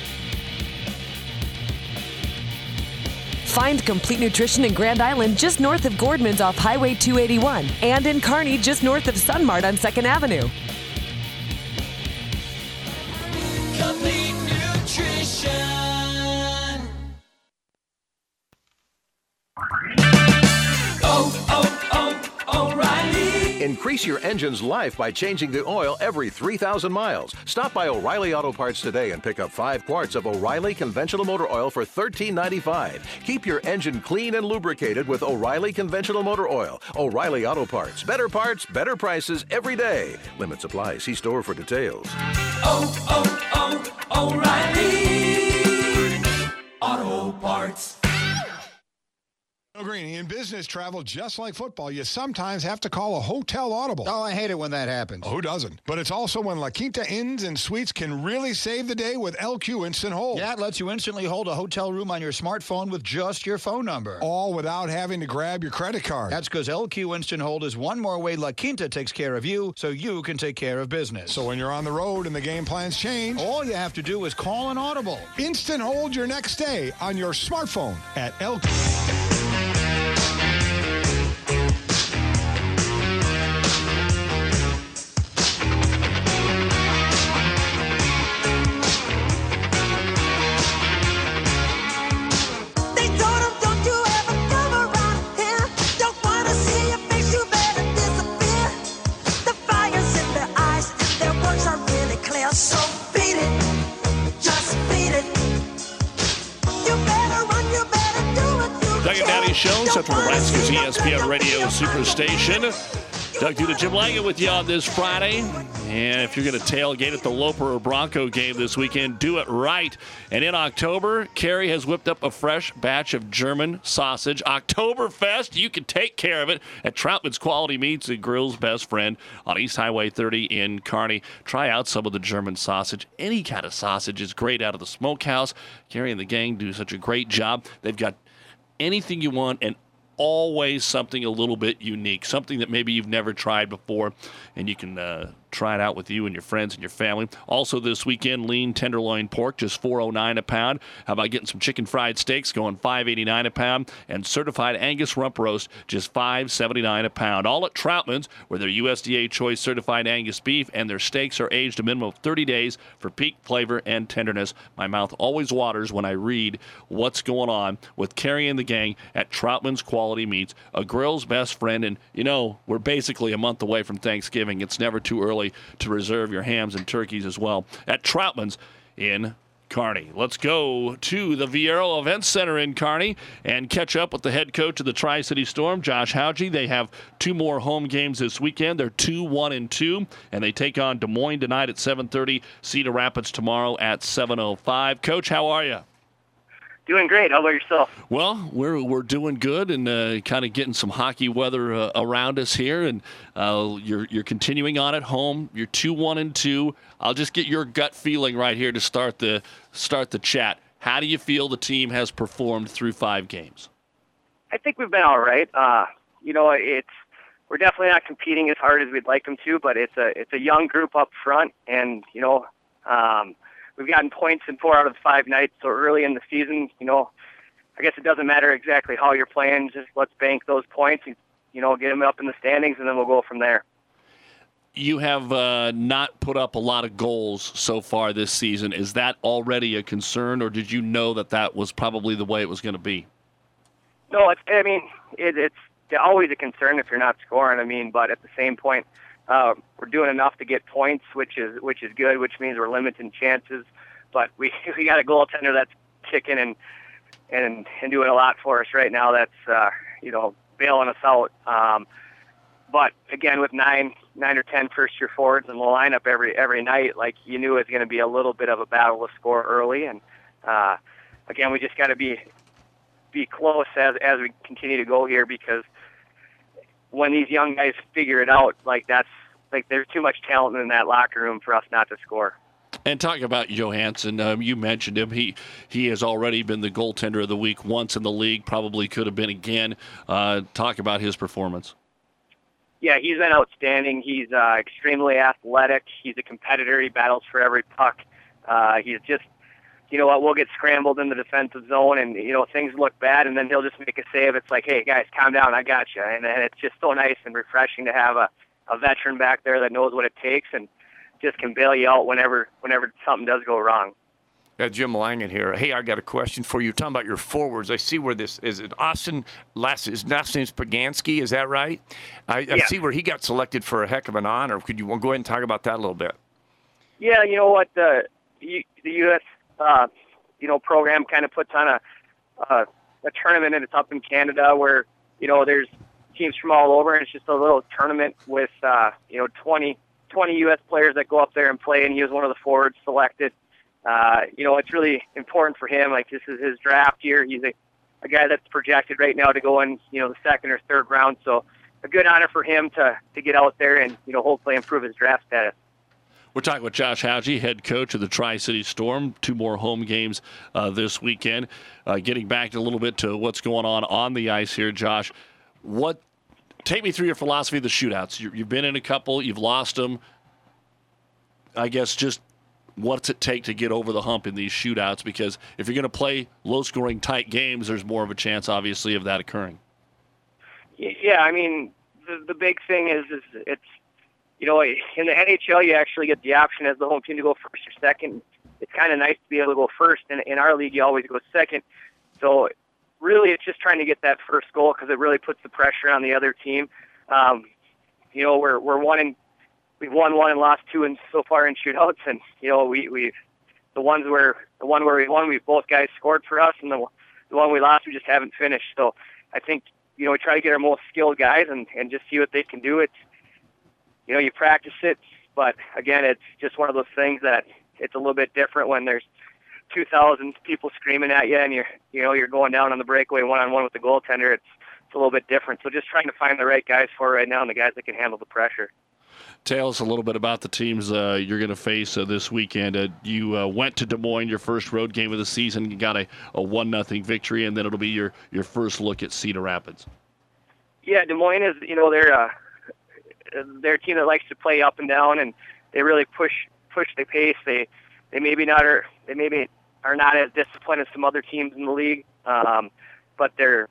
Find Complete Nutrition in Grand Island just north of Gordman's off Highway 281 and in Kearney just north of Sunmart on 2nd Avenue. Complete Nutrition. O'Reilly. Increase your engine's life by changing the oil every 3,000 miles. Stop by O'Reilly Auto Parts today and pick up 5 quarts of O'Reilly conventional motor oil for $13.95. Keep your engine clean and lubricated with O'Reilly conventional motor oil. O'Reilly Auto Parts. Better parts, better prices every day. Limits apply. See store for details. O'Reilly Auto Parts. No, Green, in business travel, just like football, you sometimes have to call a hotel audible. Oh, I hate it when that happens. Oh, who doesn't? But it's also when La Quinta Inns and Suites can really save the day with LQ Instant Hold. Yeah, it lets you instantly hold a hotel room on your smartphone with just your phone number. All without having to grab your credit card. That's because LQ Instant Hold is one more way La Quinta takes care of you so you can take care of business. So when you're on the road and the game plans change, all you have to do is call an audible. Instant Hold your next stay on your smartphone at LQ. Show, Central Nebraska's ESPN Radio Superstation. Doug Duda, Jim Langen with you on this Friday. And if you're going to tailgate at the Loper or Bronco game this weekend, do it right. And in October, Carrie has whipped up a fresh batch of German sausage. Oktoberfest, you can take care of it at Troutman's Quality Meats and Grill's Best Friend on East Highway 30 in Kearney. Try out some of the German sausage. Any kind of sausage is great out of the smokehouse. Carrie and the gang do such a great job. They've got anything you want and always something a little bit unique, something that maybe you've never tried before, and you can try it out with you and your friends and your family. Also this weekend, lean tenderloin pork, just $4.09 a pound. How about getting some chicken fried steaks, going $5.89 a pound, and certified Angus rump roast, just $5.79 a pound. All at Troutman's, where their USDA Choice certified Angus beef and their steaks are aged a minimum of 30 days for peak flavor and tenderness. My mouth always waters when I read what's going on with Carrie and the gang at Troutman's Quality Meats, a grill's best friend. And, you know, we're basically a month away from Thanksgiving. It's never too early to reserve your hams and turkeys as well at Troutman's in Kearney. Let's go to the Viero Events Center in Kearney and catch up with the head coach of the Tri-City Storm, Josh Hauge. They have 2 more home games this weekend. They're 2-1-2, and they take on Des Moines tonight at 7:30, Cedar Rapids tomorrow at 7:05. Coach, how are you? Doing great. How about yourself? Well, we're doing good and kind of getting some hockey weather around us here, and you're continuing on at home. You're 2-1-2. I'll just get your gut feeling right here to start the chat. How do you feel the team has performed through 5 games? I think we've been all right. We're definitely not competing as hard as we'd like them to, but it's a young group up front, and we've gotten points in 4 out of 5 nights, so early in the season, I guess it doesn't matter exactly how you're playing. Just let's bank those points and, get them up in the standings, and then we'll go from there. You have not put up a lot of goals so far this season. Is that already a concern, or did you know that was probably the way it was going to be? No, it's always a concern if you're not scoring. But at the same point, we're doing enough to get points, which is good, which means we're limiting chances. But we got a goaltender that's kicking and doing a lot for us right now. That's bailing us out. but again, with nine or 10 first-year forwards in the lineup every night, like you knew it was going to be a little bit of a battle to score early. And again, we just got to be close as we continue to go here, because when these young guys figure it out, there's too much talent in that locker room for us not to score. And talking about Johansson, you mentioned him. He has already been the goaltender of the week once in the league, probably could have been again. Talk about his performance. Yeah, he's been outstanding. He's extremely athletic. He's a competitor. He battles for every puck. He's just, you know what, we'll get scrambled in the defensive zone and, you know, things look bad, and then he'll just make a save. It's like, hey, guys, calm down, I got you. And it's just so nice and refreshing to have a veteran back there that knows what it takes and just can bail you out whenever something does go wrong. Jim Langen here. Hey, I got a question for you. Talking about your forwards, I see where this is. It Austin, his last name's Pagansky, is that right? I see where he got selected for a heck of an honor. Could you go ahead and talk about that a little bit? Yeah, you know what, the U.S. Program kind of puts on a tournament, and it's up in Canada where, you know, there's teams from all over, and it's just a little tournament with 20 U.S. players that go up there and play, and he was one of the forwards selected. It's really important for him. Like, this is his draft year. He's a guy that's projected right now to go in, the second or third round. So a good honor for him to get out there and, hopefully improve his draft status. We're talking with Josh Hauge, head coach of the Tri-City Storm. 2 more home games this weekend. Getting back a little bit to what's going on the ice here, Josh. Take me through your philosophy of the shootouts. You've been in a couple. You've lost them. I guess just what's it take to get over the hump in these shootouts? Because if you're going to play low-scoring, tight games, there's more of a chance, obviously, of that occurring. Yeah, I mean, the big thing is it's, in the NHL, you actually get the option as the home team to go first or second. It's kind of nice to be able to go first. And in our league, you always go second. So really, it's just trying to get that first goal because it really puts the pressure on the other team. We're we've won 1 and lost 2 so far in shootouts, and the one where we won, both guys scored for us, and the one we lost, we just haven't finished. So I think we try to get our most skilled guys and just see what they can do. It's you practice it, but again, it's just one of those things that it's a little bit different when there's 2,000 people screaming at you, and you're going down on the breakaway 1-on-1 with the goaltender. It's a little bit different. So just trying to find the right guys for right now and the guys that can handle the pressure. Tell us a little bit about the teams you're going to face this weekend. You went to Des Moines, your first road game of the season. You got a 1-0 victory, and then it'll be your first look at Cedar Rapids. Yeah, Des Moines is, they're a team that likes to play up and down, and they really push the pace. They maybe are not as disciplined as some other teams in the league, but they're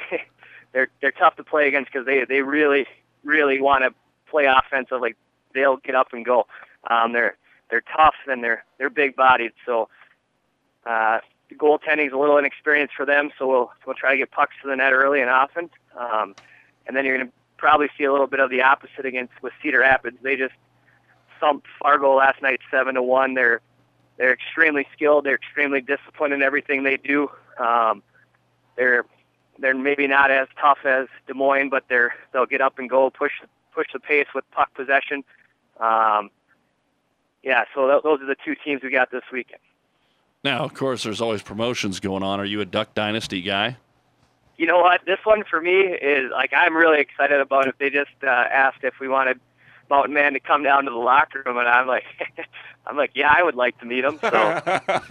tough to play against because they really want to play offensive. Like, they'll get up and go. They're tough, and they're big bodied. So the goaltending is a little inexperienced for them. So we'll try to get pucks to the net early and often. And then you're going to probably see a little bit of the opposite with Cedar Rapids. They just thumped Fargo last night 7-1. They're extremely skilled. They're extremely disciplined in everything they do. They're maybe not as tough as Des Moines, but they'll get up and go, push the pace with puck possession. So those are the 2 teams we got this weekend. Now, of course, there's always promotions going on. Are you a Duck Dynasty guy? You know what? This one for me is, I'm really excited about it. They just asked if we wanted Mountain Man to come down to the locker room, and I'm like, yeah, I would like to meet him. So.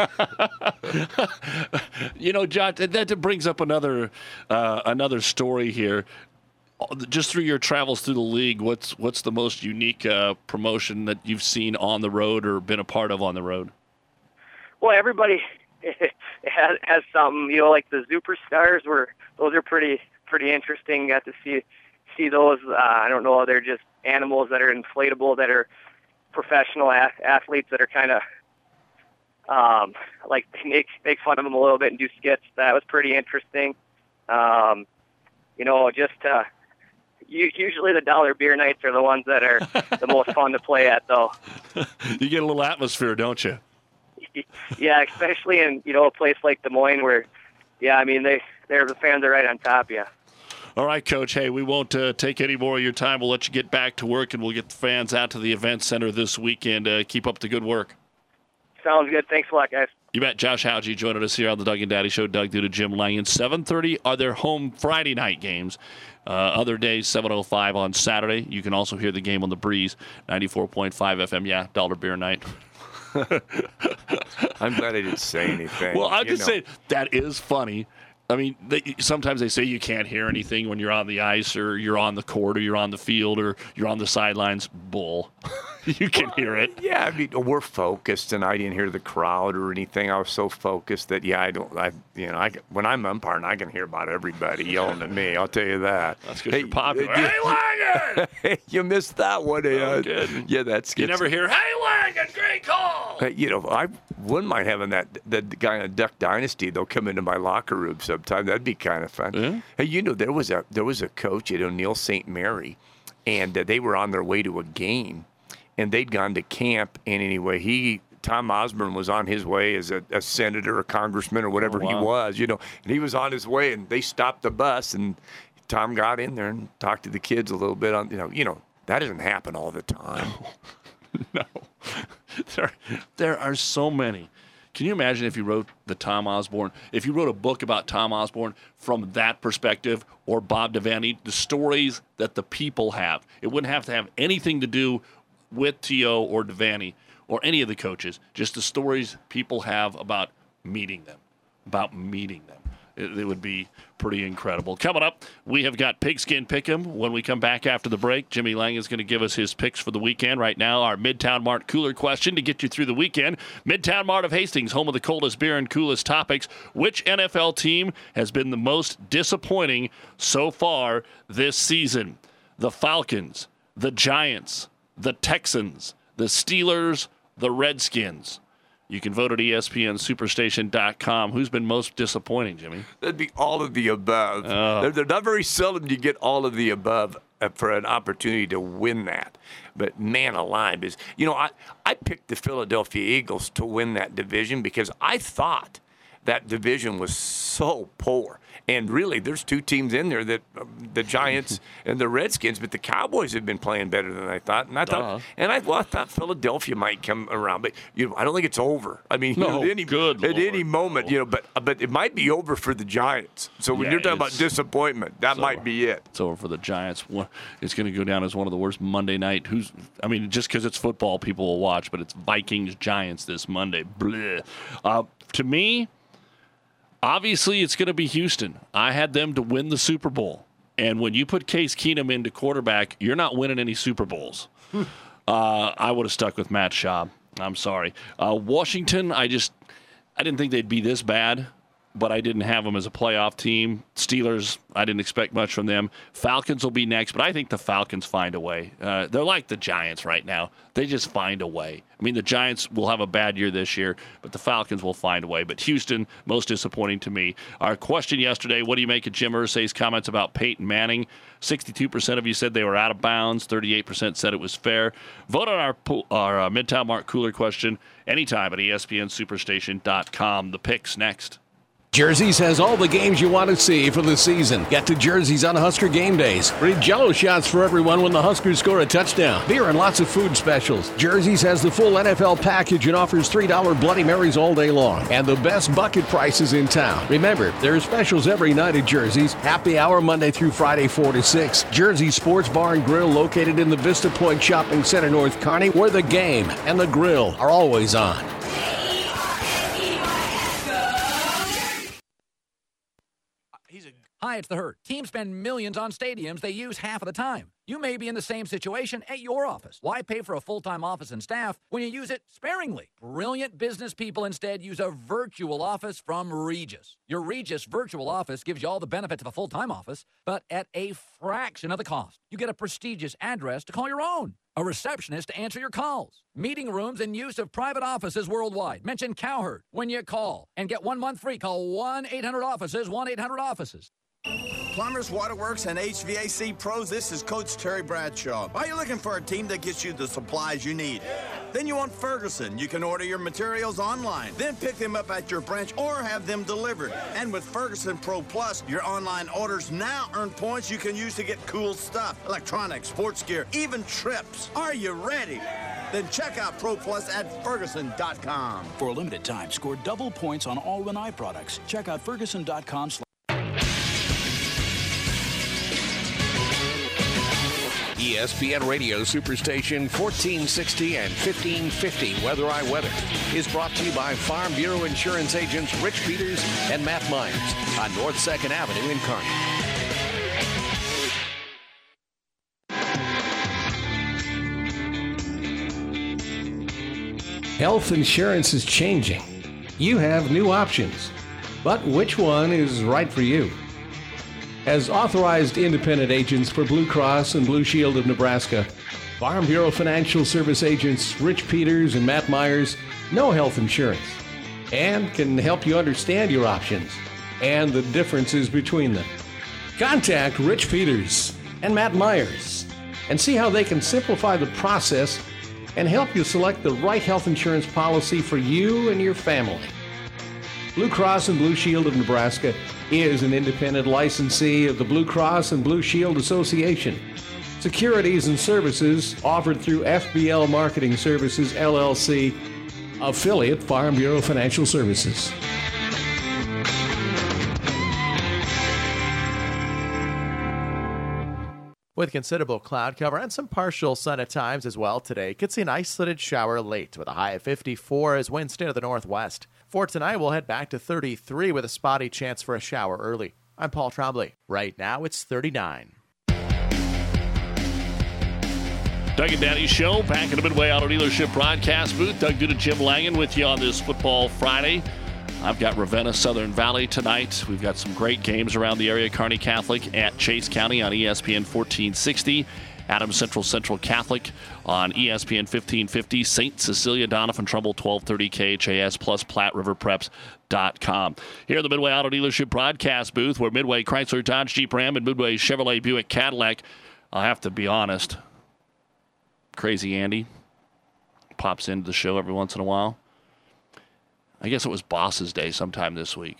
John, that brings up another story here. Just through your travels through the league, what's the most unique promotion that you've seen on the road or been a part of on the road? Well, everybody has something. Like the Superstars those are pretty interesting. Got to see those. I don't know. They're just animals that are inflatable, that are professional athletes that are kind of make fun of them a little bit and do skits. That was pretty interesting. Usually the dollar beer nights are the ones that are the most fun to play at, though. You get a little atmosphere, don't you? Yeah, especially in a place like Des Moines where, the fans are right on top of you. All right, Coach. Hey, we won't take any more of your time. We'll let you get back to work, and we'll get the fans out to the event center this weekend. Keep up the good work. Sounds good. Thanks a lot, guys. You bet. Josh Hauge joining us here on the Doug and Daddy Show. Doug Duda, Jim Langen. 7:30 are their home Friday night games. Other days, 7:05 on Saturday. You can also hear the game on the Breeze, 94.5 FM. Yeah, dollar beer night. I'm glad I didn't say anything. Well, I'm just saying that is funny. I mean, sometimes they say you can't hear anything when you're on the ice or you're on the court or you're on the field or you're on the sidelines. Bull. You can hear it. Yeah, I mean, we're focused, and I didn't hear the crowd or anything. I was so focused that, when I'm umpiring, I can hear about everybody yelling at me. I'll tell you that. That's because you're popular. Hey, Langen! You missed that one. Oh, good. Yeah, that's good. You never hear, hey, Langen, great call! I wouldn't mind having that guy in Duck Dynasty. They'll come into my locker room sometime. That'd be kind of fun. Yeah. Hey, there was a coach at O'Neill St. Mary, and they were on their way to a game. And they'd gone to camp, and anyway, Tom Osborne was on his way as a senator, a congressman, or whatever he was, and he was on his way, and they stopped the bus, and Tom got in there and talked to the kids a little bit on, that doesn't happen all the time. No. There are so many. Can you imagine if you wrote if you wrote a book about Tom Osborne from that perspective, or Bob Devaney, the stories that the people have? It wouldn't have to have anything to do with T.O. or Devaney or any of the coaches, just the stories people have about meeting them. It would be pretty incredible. Coming up, we have got Pigskin Pick'em. When we come back after the break, Jimmy Lang is going to give us his picks for the weekend. Right now, our Midtown Mart Cooler question to get you through the weekend. Midtown Mart of Hastings, home of the coldest beer and coolest topics. Which NFL team has been the most disappointing so far this season? The Falcons, the Giants, the Texans, the Steelers, the Redskins. You can vote at ESPNSuperstation.com. Who's been most disappointing, Jimmy? That'd be all of the above. Oh. They're not very seldom you get all of the above for an opportunity to win that. But man alive, I picked the Philadelphia Eagles to win that division because I thought that division was so poor. And really, there's two teams in there, that the Giants and the Redskins, but the Cowboys have been playing better than I thought. And I thought Philadelphia might come around, but I don't think it's over. I mean, at any moment, but it might be over for the Giants. So when you're talking about disappointment, that might be it. It's over for the Giants. It's going to go down as one of the worst Monday night. Just because it's football, people will watch, but it's Vikings Giants this Monday. To me, obviously, it's going to be Houston. I had them to win the Super Bowl. And when you put Case Keenum into quarterback, you're not winning any Super Bowls. I would have stuck with Matt Schaub. I'm sorry. Washington, I didn't think they'd be this bad, but I didn't have them as a playoff team. Steelers, I didn't expect much from them. Falcons will be next, but I think the Falcons find a way. They're like the Giants right now. They just find a way. I mean, the Giants will have a bad year this year, but the Falcons will find a way. But Houston, most disappointing to me. Our question yesterday, what do you make of Jim Irsay's comments about Peyton Manning? 62% of you said they were out of bounds. 38% said it was fair. Vote on our Midtown Mart Cooler question anytime at ESPNSuperstation.com. The picks next. Jerseys has all the games you want to see for the season. Get to Jerseys on Husker game days. Free Jell-O shots for everyone when the Huskers score a touchdown. Beer and lots of food specials. Jerseys has the full NFL package and offers $3 Bloody Marys all day long. And the best bucket prices in town. Remember, there are specials every night at Jerseys. Happy hour Monday through Friday, 4 to 6. Jersey Sports Bar and Grill located in the Vista Point Shopping Center, North Kearney, where the game and the grill are always on. Hi, it's The Herd. Teams spend millions on stadiums they use half of the time. You may be in the same situation at your office. Why pay for a full-time office and staff when you use it sparingly? Brilliant business people instead use a virtual office from Regus. Your Regus virtual office gives you all the benefits of a full-time office, but at a fraction of the cost. You get a prestigious address to call your own, a receptionist to answer your calls, meeting rooms and use of private offices worldwide. Mention Cowherd when you call and get 1 month free. Call 1-800-OFFICES, 1-800-OFFICES. Plumbers, waterworks, and HVAC pros, this is Coach Terry Bradshaw. Are you looking for a team that gets you the supplies you need? Then you want Ferguson. You can order your materials online, then pick them up at your branch or have them delivered. And with Ferguson Pro Plus, your online orders now earn points you can use to get cool stuff, electronics, sports gear, even trips. Are you ready? Then check out Pro Plus at Ferguson.com. For a limited time, score double points on all Rinnai products. Check out Ferguson.com. ESPN Radio Superstation 1460 and 1550 Weather I Weather is brought to you by Farm Bureau Insurance agents Rich Peters and Matt Myers on North 2nd Avenue in Kearney. Health insurance is changing. You have new options, but which one is right for you? As authorized independent agents for Blue Cross and Blue Shield of Nebraska, Farm Bureau Financial Service agents Rich Peters and Matt Myers know health insurance and can help you understand your options and the differences between them. Contact Rich Peters and Matt Myers and see how they can simplify the process and help you select the right health insurance policy for you and your family. Blue Cross and Blue Shield of Nebraska is an independent licensee of the Blue Cross and Blue Shield Association. Securities and services offered through FBL Marketing Services, LLC, affiliate Farm Bureau Financial Services. With considerable cloud cover and some partial sun at times as well today, could see an isolated shower late with a high of 54 as winds stay to the northwest. For tonight, we'll head back to 33 with a spotty chance for a shower early. I'm Paul Trombley. Right now, it's 39. Doug and Daddy Show, back in the Midway Auto Dealership broadcast booth. Doug Duda, Jim Langen with you on this Football Friday. I've got Ravenna Southern Valley tonight. We've got some great games around the area. Kearney Catholic at Chase County on ESPN 1460. Adams Central Catholic on ESPN 1550. St. Cecilia, Donovan Trumbull 1230 KHAS plus PlatteRiverPreps.com. Here in the Midway Auto Dealership broadcast booth, where Midway Chrysler Dodge Jeep Ram and Midway Chevrolet Buick Cadillac, I'll have to be honest, Crazy Andy pops into the show every once in a while. I guess it was Boss's Day sometime this week.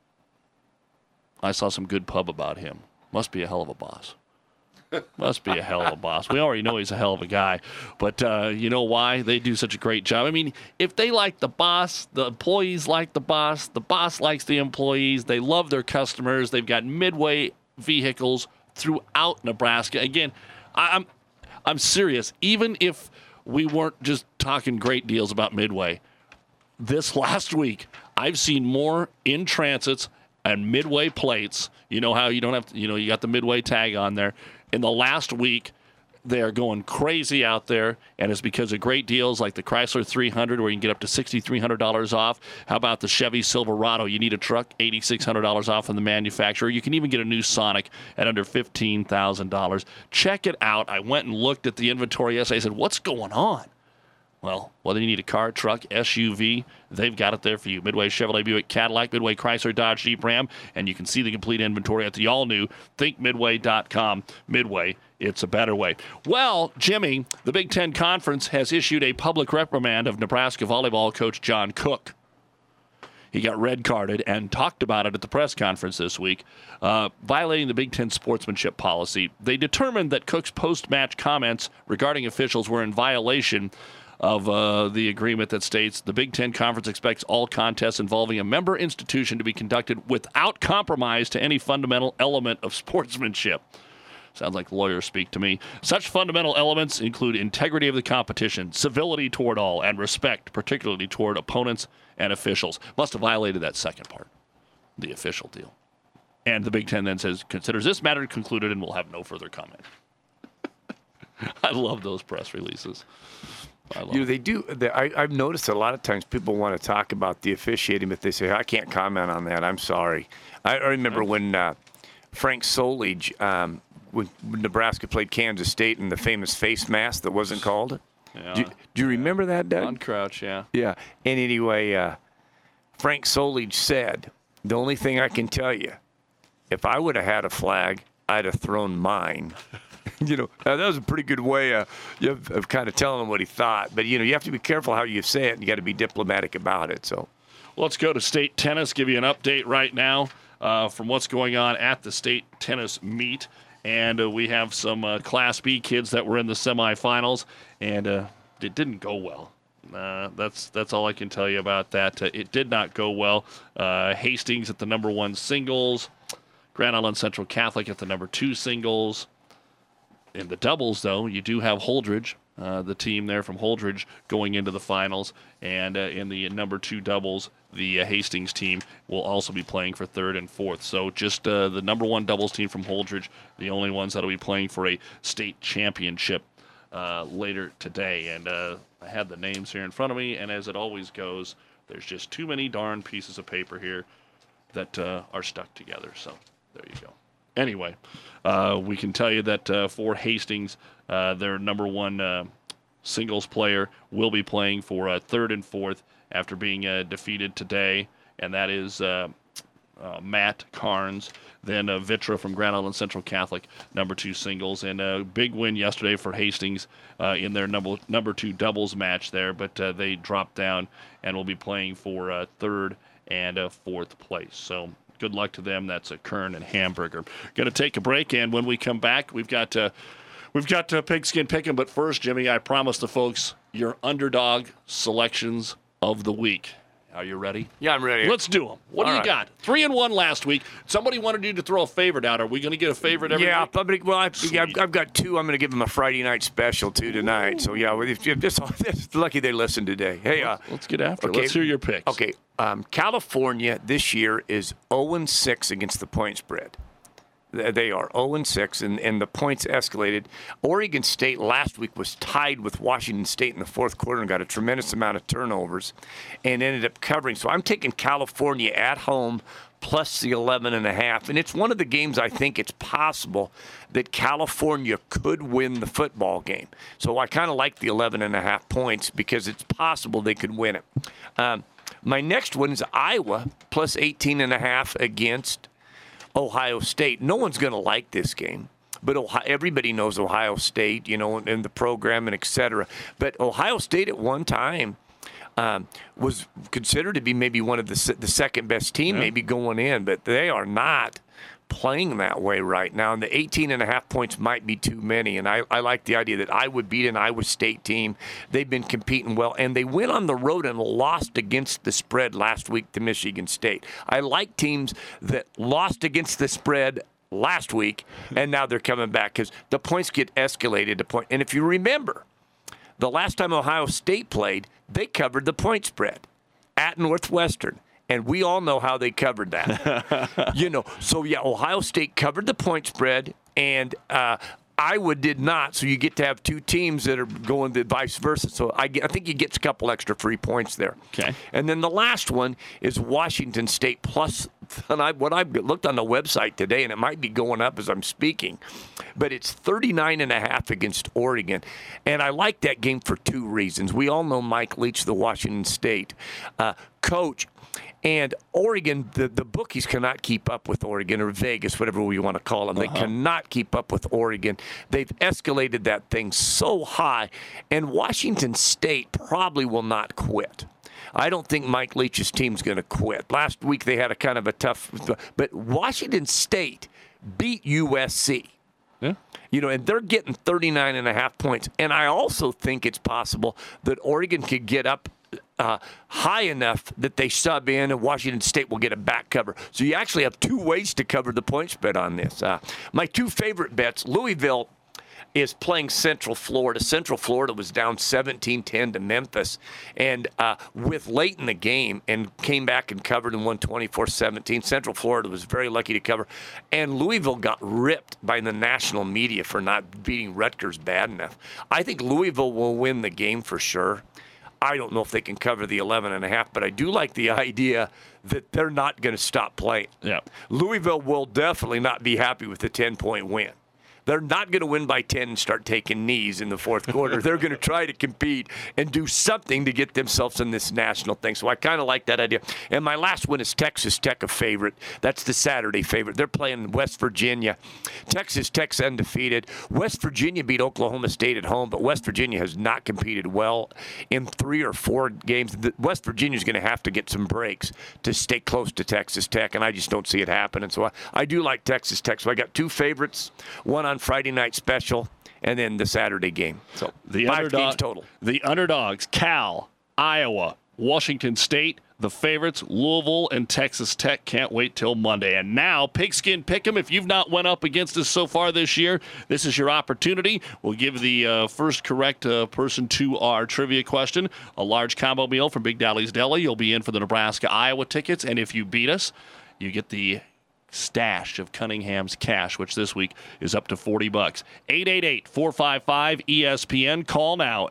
I saw some good pub about him. Must be a hell of a boss. Must be a hell of a boss. We already know he's a hell of a guy. But you know why? They do such a great job. I mean, if they like the boss, the employees like the boss likes the employees, they love their customers. They've got Midway vehicles throughout Nebraska. Again, I'm serious. Even if we weren't just talking great deals about Midway, this last week, I've seen more in transits and Midway plates. You know how you don't have to, you got the Midway tag on there. In the last week, they are going crazy out there, and it's because of great deals like the Chrysler 300, where you can get up to $6,300 off. How about the Chevy Silverado? You need a truck, $8,600 off from the manufacturer. You can even get a new Sonic at under $15,000. Check it out. I went and looked at the inventory yesterday. I said, what's going on? Well, whether you need a car, truck, SUV, they've got it there for you. Midway Chevrolet Buick Cadillac, Midway Chrysler Dodge Jeep Ram, and you can see the complete inventory at the all-new thinkmidway.com. Midway, it's a better way. Well, Jimmy, the Big Ten Conference has issued a public reprimand of Nebraska volleyball coach John Cook. He got red carded and talked about it at the press conference this week, violating the Big Ten sportsmanship policy. They determined that Cook's post-match comments regarding officials were in violation of the agreement that states the Big Ten Conference expects all contests involving a member institution to be conducted without compromise to any fundamental element of sportsmanship. Sounds like lawyers speak to me. Such fundamental elements include integrity of the competition, civility toward all, and respect, particularly toward opponents and officials. Must have violated that second part, the official deal. And the Big Ten then says, considers this matter concluded and will have no further comment. I love those press releases. They do. I've noticed a lot of times people want to talk about the officiating, but they say, I can't comment on that. I'm sorry. I remember when Frank Solich, when Nebraska played Kansas State in the famous face mask that wasn't called. Yeah. Do you remember that, Doug? On Crouch, yeah. Yeah. And anyway, Frank Solich said, the only thing I can tell you, if I would have had a flag, I'd have thrown mine. That was a pretty good way of kind of telling him what he thought. But, you have to be careful how you say it, and you got to be diplomatic about it. So, let's go to state tennis, give you an update right now from what's going on at the state tennis meet. And we have some Class B kids that were in the semifinals, and it didn't go well. That's all I can tell you about that. It did not go well. Hastings at the number 1 singles. Grand Island Central Catholic at the number 2 singles. In the doubles, though, you do have Holdridge, the team there from Holdridge, going into the finals. And in the number 2 doubles, the Hastings team will also be playing for 3rd and 4th. So just the number 1 doubles team from Holdridge, the only ones that will be playing for a state championship later today. And I had the names here in front of me, and as it always goes, there's just too many darn pieces of paper here that are stuck together. So there you go. Anyway, we can tell you that for Hastings, their number 1 singles player will be playing for 3rd and 4th after being defeated today, and that is Matt Carnes. Then Vitra from Grand Island Central Catholic, number 2 singles, and a big win yesterday for Hastings in their number 2 doubles match there, but they dropped down and will be playing for 3rd and 4th place. So good luck to them. That's Kern and Hamburger. Going to take a break, and when we come back, we've got Pigskin Pick'em. But first, Jimmy, I promised the folks your underdog selections of the week. Are you ready? Yeah, I'm ready. Let's do them. What do you got? 3-1 last week. Somebody wanted you to throw a favorite out. Are we going to get a favorite every week? I've got 2. I'm going to give them a Friday night special, 2 tonight. So, it's lucky they listened today. Hey, let's get after it. Let's hear your picks. Okay. California this year is 0-6 against the point spread. They are 0-6, and the points escalated. Oregon State last week was tied with Washington State in the 4th quarter and got a tremendous amount of turnovers and ended up covering. So I'm taking California at home plus the 11.5. And it's one of the games I think it's possible that California could win the football game. So I kind of like the 11.5 points because it's possible they could win it. My next one is Iowa plus 18.5 against Ohio State. No one's going to like this game, but everybody knows Ohio State, and the program and et cetera. But Ohio State at one time was considered to be maybe one of the second best team, maybe going in, but they are not playing that way right now. And the 18.5 points might be too many. And I like the idea that I would beat an Iowa State team. They've been competing well, and they went on the road and lost against the spread last week to Michigan State. I like teams that lost against the spread last week, and now they're coming back because the points get escalated to point. And if you remember, the last time Ohio State played, they covered the point spread at Northwestern. And we all know how they covered that. So, Ohio State covered the point spread, and Iowa did not. So you get to have 2 teams that are going the vice versa. So I think you get a couple extra free points there. Okay. And then the last one is Washington State plus. And I've looked on the website today, and it might be going up as I'm speaking, but it's 39.5 against Oregon. And I like that game for 2 reasons. We all know Mike Leach, the Washington State coach. And Oregon, the bookies cannot keep up with Oregon, or Vegas, whatever we want to call them. They cannot keep up with Oregon. They've escalated that thing so high. And Washington State probably will not quit. I don't think Mike Leach's team's going to quit. Last week they had a kind of a tough, but Washington State beat USC. Yeah. And they're getting 39.5 points. And I also think it's possible that Oregon could get up high enough that they sub in, and Washington State will get a back cover. So you actually have 2 ways to cover the point spread on this. My 2 favorite bets, Louisville is playing Central Florida. Central Florida was down 17-10 to Memphis, and with late in the game, and came back and covered and won 24-17. Central Florida was very lucky to cover, and Louisville got ripped by the national media for not beating Rutgers bad enough. I think Louisville will win the game for sure. I don't know if they can cover the 11.5, but I do like the idea that they're not going to stop playing. Yeah. Louisville will definitely not be happy with the 10-point win. They're not going to win by 10 and start taking knees in the fourth quarter. They're going to try to compete and do something to get themselves in this national thing. So I kind of like that idea. And my last one is Texas Tech, a favorite. That's the Saturday favorite. They're playing West Virginia. Texas Tech's undefeated. West Virginia beat Oklahoma State at home, but West Virginia has not competed well in 3 or 4 games. West Virginia's going to have to get some breaks to stay close to Texas Tech, and I just don't see it happening. So I do like Texas Tech. So I got 2 favorites, one on Friday night special, and then the Saturday game. So the 5 games total. The underdogs, Cal, Iowa, Washington State, the favorites, Louisville and Texas Tech. Can't wait till Monday. And now, Pigskin Pick'em. If you've not went up against us so far this year, this is your opportunity. We'll give the first correct person to our trivia question a large combo meal from Big Dolly's Deli. You'll be in for the Nebraska-Iowa tickets. And if you beat us, you get the stash of Cunningham's cash, which this week is up to $40. 888-455-ESPN. Call now.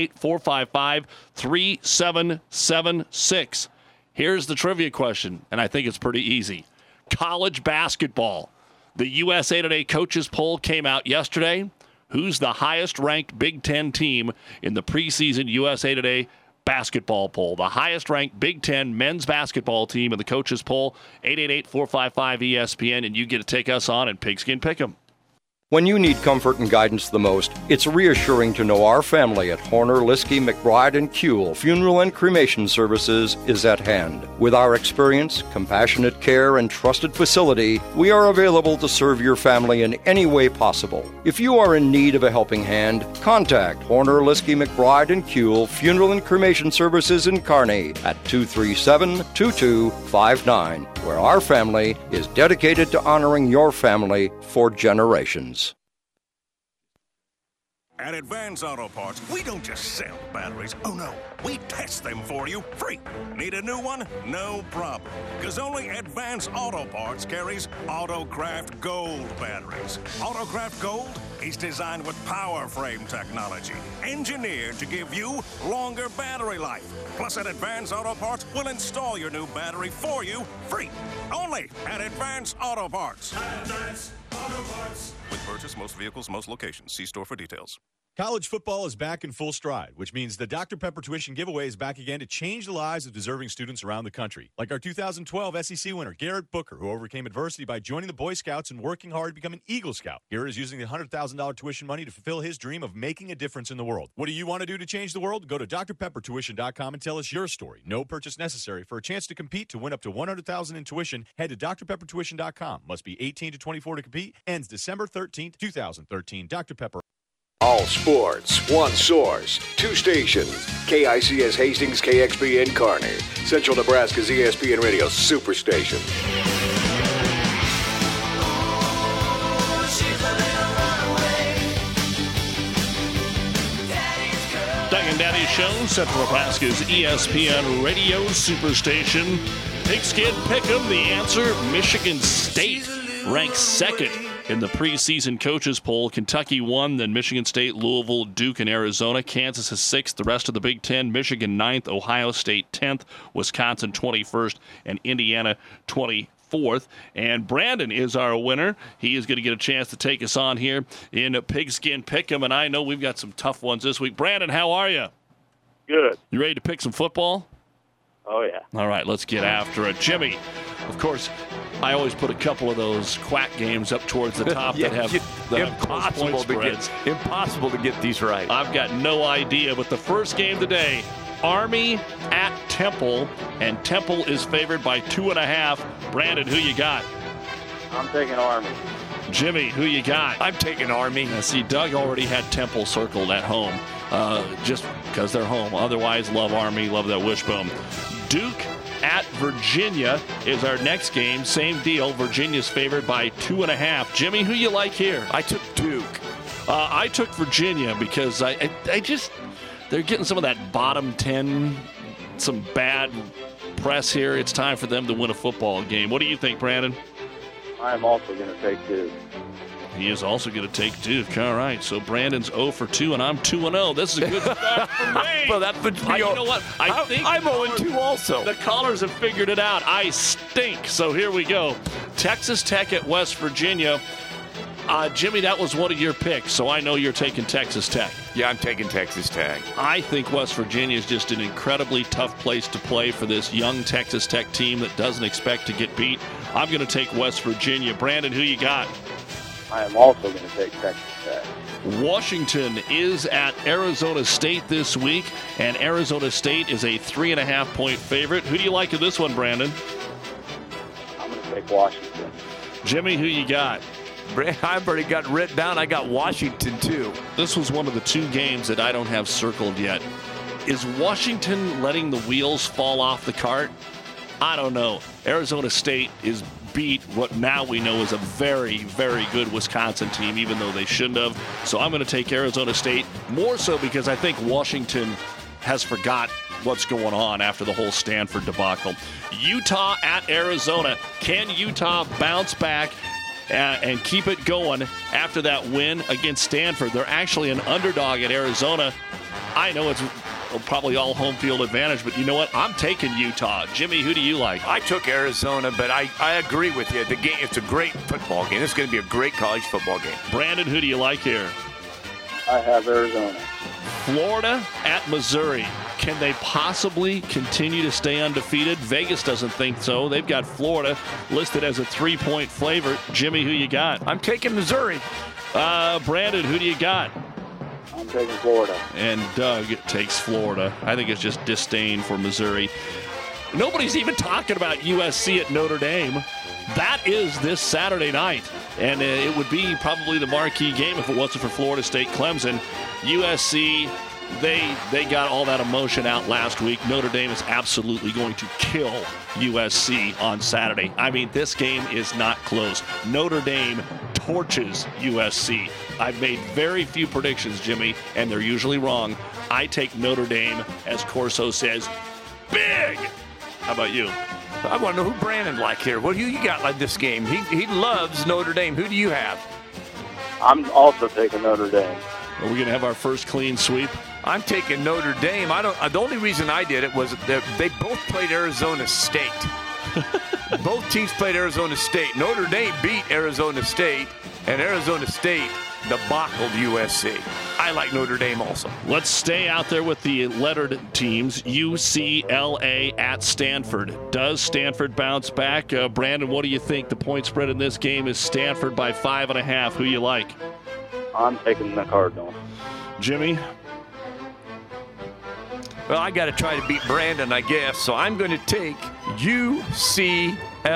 888-455-3776. Here's the trivia question, and I think it's pretty easy. College basketball. The USA Today coaches poll came out yesterday. Who's the highest-ranked Big Ten team in the preseason USA Today basketball poll? The highest-ranked Big Ten men's basketball team in the coaches poll, 888-455-ESPN, and you get to take us on in Pigskin Pick'em. When you need comfort and guidance the most, it's reassuring to know our family at Horner, Liskey, McBride, and Kuehl Funeral and Cremation Services is at hand. With our experience, compassionate care, and trusted facility, we are available to serve your family in any way possible. If you are in need of a helping hand, contact Horner, Liskey, McBride, and Kuehl Funeral and Cremation Services in Kearney at 237-2259, where our family is dedicated to honoring your family for generations. At Advance Auto Parts, we don't just sell batteries. Oh, no. We test them for you free. Need a new one? No problem. Because only Advance Auto Parts carries Autocraft Gold batteries. Autocraft Gold is designed with power frame technology, engineered to give you longer battery life. Plus, at Advance Auto Parts, we'll install your new battery for you free. Only at Advance Auto Parts. Advance Auto Parts. With purchase, most vehicles, most locations. See store for details. College football is back in full stride, which means the Dr. Pepper Tuition Giveaway is back again to change the lives of deserving students around the country. Like our 2012 SEC winner, Garrett Booker, who overcame adversity by joining the Boy Scouts and working hard to become an Eagle Scout. Garrett is using the $100,000 tuition money to fulfill his dream of making a difference in the world. What do you want to do to change the world? Go to drpeppertuition.com and tell us your story. No purchase necessary. For a chance to compete to win up to $100,000 in tuition, head to drpeppertuition.com. Must be 18 to 24 to compete. Ends December 13th, 2013. Dr. Pepper. All sports, one source, 2 stations. KICS Hastings, KXPN Kearney. Central Nebraska's ESPN Radio Superstation. Doug and Daddy Show, Central Nebraska's ESPN Radio Superstation. Pigskin Pick'em, the answer, Michigan State ranks second in the preseason coaches poll. Kentucky 1, then Michigan State, Louisville, Duke, and Arizona. Kansas is 6th, the rest of the Big Ten. Michigan 9th, Ohio State 10th, Wisconsin 21st, and Indiana 24th. And Brandon is our winner. He is going to get a chance to take us on here in Pigskin Pick'em, and I know we've got some tough ones this week. Brandon, how are you? Good. You ready to pick some football? Oh, yeah. All right, let's get after it. Jimmy, of course, I always put a couple of those quack games up towards the top that have impossible to get these right. I've got no idea, but the first game today, Army at Temple, and Temple is favored by 2.5. Brandon, who you got? I'm taking Army. Jimmy, who you got? I'm taking Army. Now, see, Doug already had Temple circled at home, just because they're home. Otherwise, love Army, love that wishbone. Duke at Virginia is our next game. Same deal. Virginia's favored by 2.5. Jimmy, who you like here? I took Duke. I took Virginia because I just, they're getting some of that bottom 10, some bad press here. It's time for them to win a football game. What do you think, Brandon? I'm also going to take Duke. He is also going to take Duke. All right, so Brandon's 0 for 2, and I'm 2-0. This is a good start for me. Well, that would be. You know what? I think I'm 0-2 also. The callers have figured it out. I stink. So here we go. Texas Tech at West Virginia. Jimmy, that was one of your picks, so I know you're taking Texas Tech. Yeah, I'm taking Texas Tech. I think West Virginia is just an incredibly tough place to play for this young Texas Tech team that doesn't expect to get beat. I'm going to take West Virginia. Brandon, who you got? I am also going to take Texas Tech. Washington is at Arizona State this week, and Arizona State is a 3.5-point favorite. Who do you like in this one, Brandon? I'm going to take Washington. Jimmy, who you got? I've already got it written down. I got Washington, too. This was one of the two games that I don't have circled yet. Is Washington letting the wheels fall off the cart? I don't know. Arizona State is beat what now we know is a very, very good Wisconsin team, even though they shouldn't have. So I'm going to take Arizona State, more so because I think Washington has forgot what's going on after the whole Stanford debacle. Utah at Arizona. Can Utah bounce back and keep it going after that win against Stanford? They're actually an underdog at Arizona. I know it's probably all home field advantage, but you know what? I'm taking Utah. Jimmy, who do you like? I took Arizona, but I agree with you. The game, it's a great football game. It's going to be a great college football game. Brandon, who do you like here? I have Arizona. Florida at Missouri. Can they possibly continue to stay undefeated? Vegas doesn't think so. They've got Florida listed as a 3-point favorite. Jimmy, who you got? I'm taking Missouri. Brandon, who do you got? I'm taking Florida. And Doug takes Florida. I think it's just disdain for Missouri. Nobody's even talking about USC at Notre Dame. That is this Saturday night. And it would be probably the marquee game if it wasn't for Florida State Clemson. USC, they got all that emotion out last week. Notre Dame is absolutely going to kill USC on Saturday. I mean, this game is not close. Notre Dame torches USC. I've made very few predictions, Jimmy, and they're usually wrong. I take Notre Dame, as Corso says, big. How about you? I want to know who Brandon like here. Who you got like this game? He loves Notre Dame. Who do you have? I'm also taking Notre Dame. Are we going to have our first clean sweep? I'm taking Notre Dame. The only reason I did it was that they both played Arizona State. Both teams played Arizona State. Notre Dame beat Arizona State, and Arizona State debacled USC. I like Notre Dame also. Let's stay out there with the lettered teams. UCLA at Stanford. Does Stanford bounce back? Brandon, what do you think? The point spread in this game is Stanford by 5.5. Who you like? I'm taking the Cardinals. Jimmy? Well, I got to try to beat Brandon, I guess, so I'm going to take UCLA.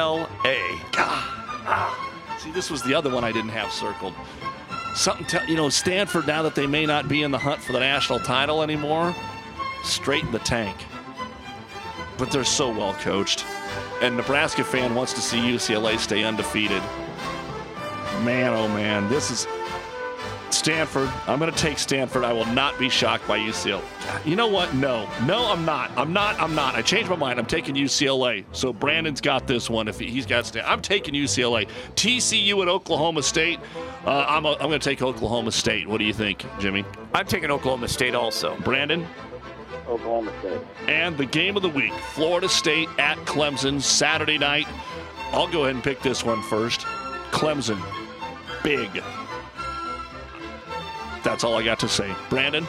See, this was the other one I didn't have circled. Stanford, now that they may not be in the hunt for the national title anymore, straight in the tank. But they're so well coached. And Nebraska fan wants to see UCLA stay undefeated. Man, oh man, this is Stanford. I'm going to take Stanford. I will not be shocked by UCLA. You know what? No, I'm not. I changed my mind. I'm taking UCLA. So Brandon's got this one. If he's got Stanford, I'm taking UCLA. TCU at Oklahoma State. I'm going to take Oklahoma State. What do you think, Jimmy? I'm taking Oklahoma State also. Brandon? Oklahoma State. And the game of the week, Florida State at Clemson, Saturday night. I'll go ahead and pick this one first. Clemson, big. That's all I got to say. Brandon?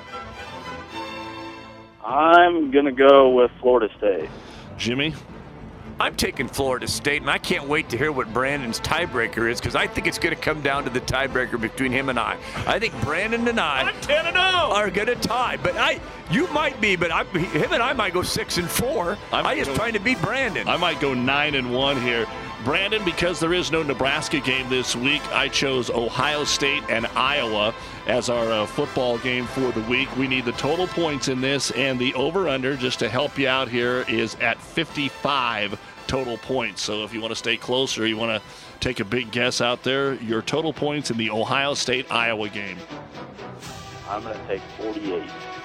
I'm going to go with Florida State. Jimmy? I'm taking Florida State, and I can't wait to hear what Brandon's tiebreaker is, because I think it's going to come down to the tiebreaker between him and I. I think Brandon and I are going to tie. But you might be, but him and I might go 6-4. I'm just trying to beat Brandon. I might go 9-1 here. Brandon, because there is no Nebraska game this week, I chose Ohio State and Iowa as our football game for the week. We need the total points in this, and the over-under, just to help you out here, is at 55 total points. So if you want to stay closer, you want to take a big guess out there, your total points in the Ohio State-Iowa game. I'm going to take 48.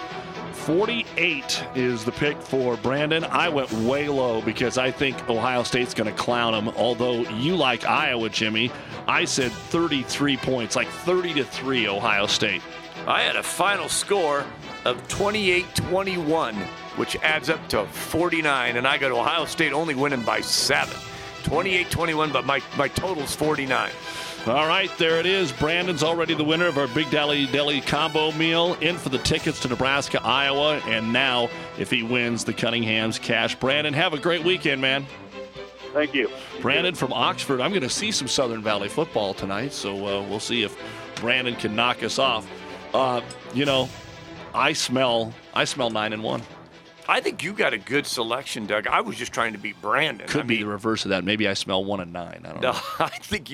48 is the pick for Brandon. I went way low because I think Ohio State's going to clown them, although you like Iowa, Jimmy. I said 33 points, like 30-3 Ohio State. I had a final score of 28-21, which adds up to 49, and I got Ohio State only winning by 7. 28-21, but my total's 49. All right, there it is. Brandon's already the winner of our Big Deli combo meal. In for the tickets to Nebraska, Iowa, and now, if he wins, the Cunningham's cash. Brandon, have a great weekend, man. Thank you. Brandon from Oxford. I'm going to see some Southern Valley football tonight, so we'll see if Brandon can knock us off. I smell 9-1. I think you got a good selection, Doug. I was just trying to beat Brandon. Could be the reverse of that. Maybe I smell 1-9. I don't know. I think you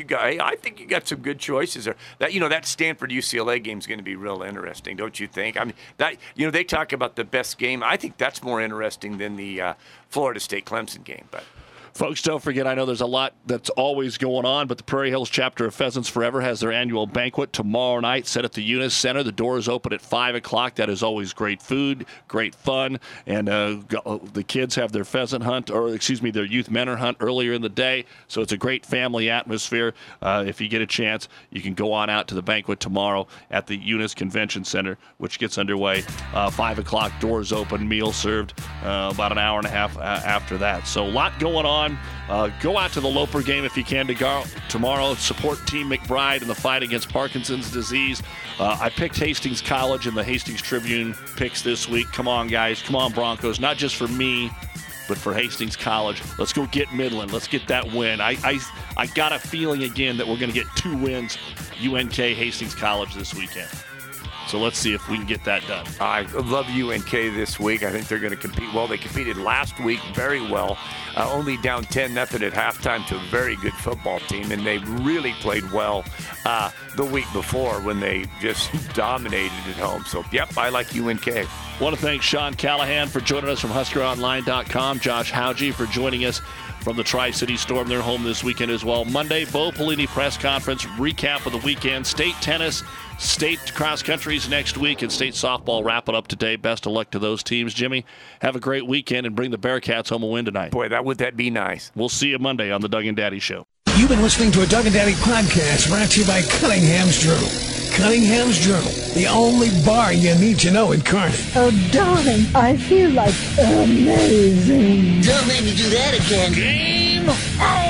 got some good choices there. That Stanford UCLA game is going to be real interesting, don't you think? I mean, they talk about the best game. I think that's more interesting than the Florida State Clemson game, but. Folks, don't forget, I know there's a lot that's always going on, but the Prairie Hills chapter of Pheasants Forever has their annual banquet tomorrow night, set at the Eunice Center. The doors open at 5 o'clock. That is always great food, great fun, and the kids have their pheasant hunt, their youth menor hunt earlier in the day, so it's a great family atmosphere. If you get a chance, you can go on out to the banquet tomorrow at the Eunice Convention Center, which gets underway 5 o'clock, doors open, meal served about an hour and a half after that. So a lot going on. Go out to the Loper game if you can tomorrow. Support Team McBride in the fight against Parkinson's disease. I picked Hastings College in the Hastings Tribune picks this week. Come on, guys. Come on, Broncos. Not just for me, but for Hastings College. Let's go get Midland. Let's get that win. I got a feeling again that we're going to get 2 wins, UNK, Hastings College this weekend. So let's see if we can get that done. I love UNK this week. I think they're going to compete well. They competed last week very well, only down 10-0 at halftime to a very good football team, and they really played well the week before when they just dominated at home. So, yep, I like UNK. Want to thank Sean Callahan for joining us from HuskerOnline.com, Josh Hauge for joining us from the Tri-City Storm. They're home this weekend as well. Monday, Bo Pelini press conference, recap of the weekend, state tennis, state cross countries next week, and state softball wrapping up today. Best of luck to those teams. Jimmy, have a great weekend and bring the Bearcats home a win tonight. Boy, would that be nice. We'll see you Monday on the Doug and Daddy Show. You've been listening to a Doug and Daddy podcast brought to you by Cunningham's Journal. Cunningham's Journal, the only bar you need to know in Kearney. Oh, darling, I feel like amazing. Don't make me do that again. Game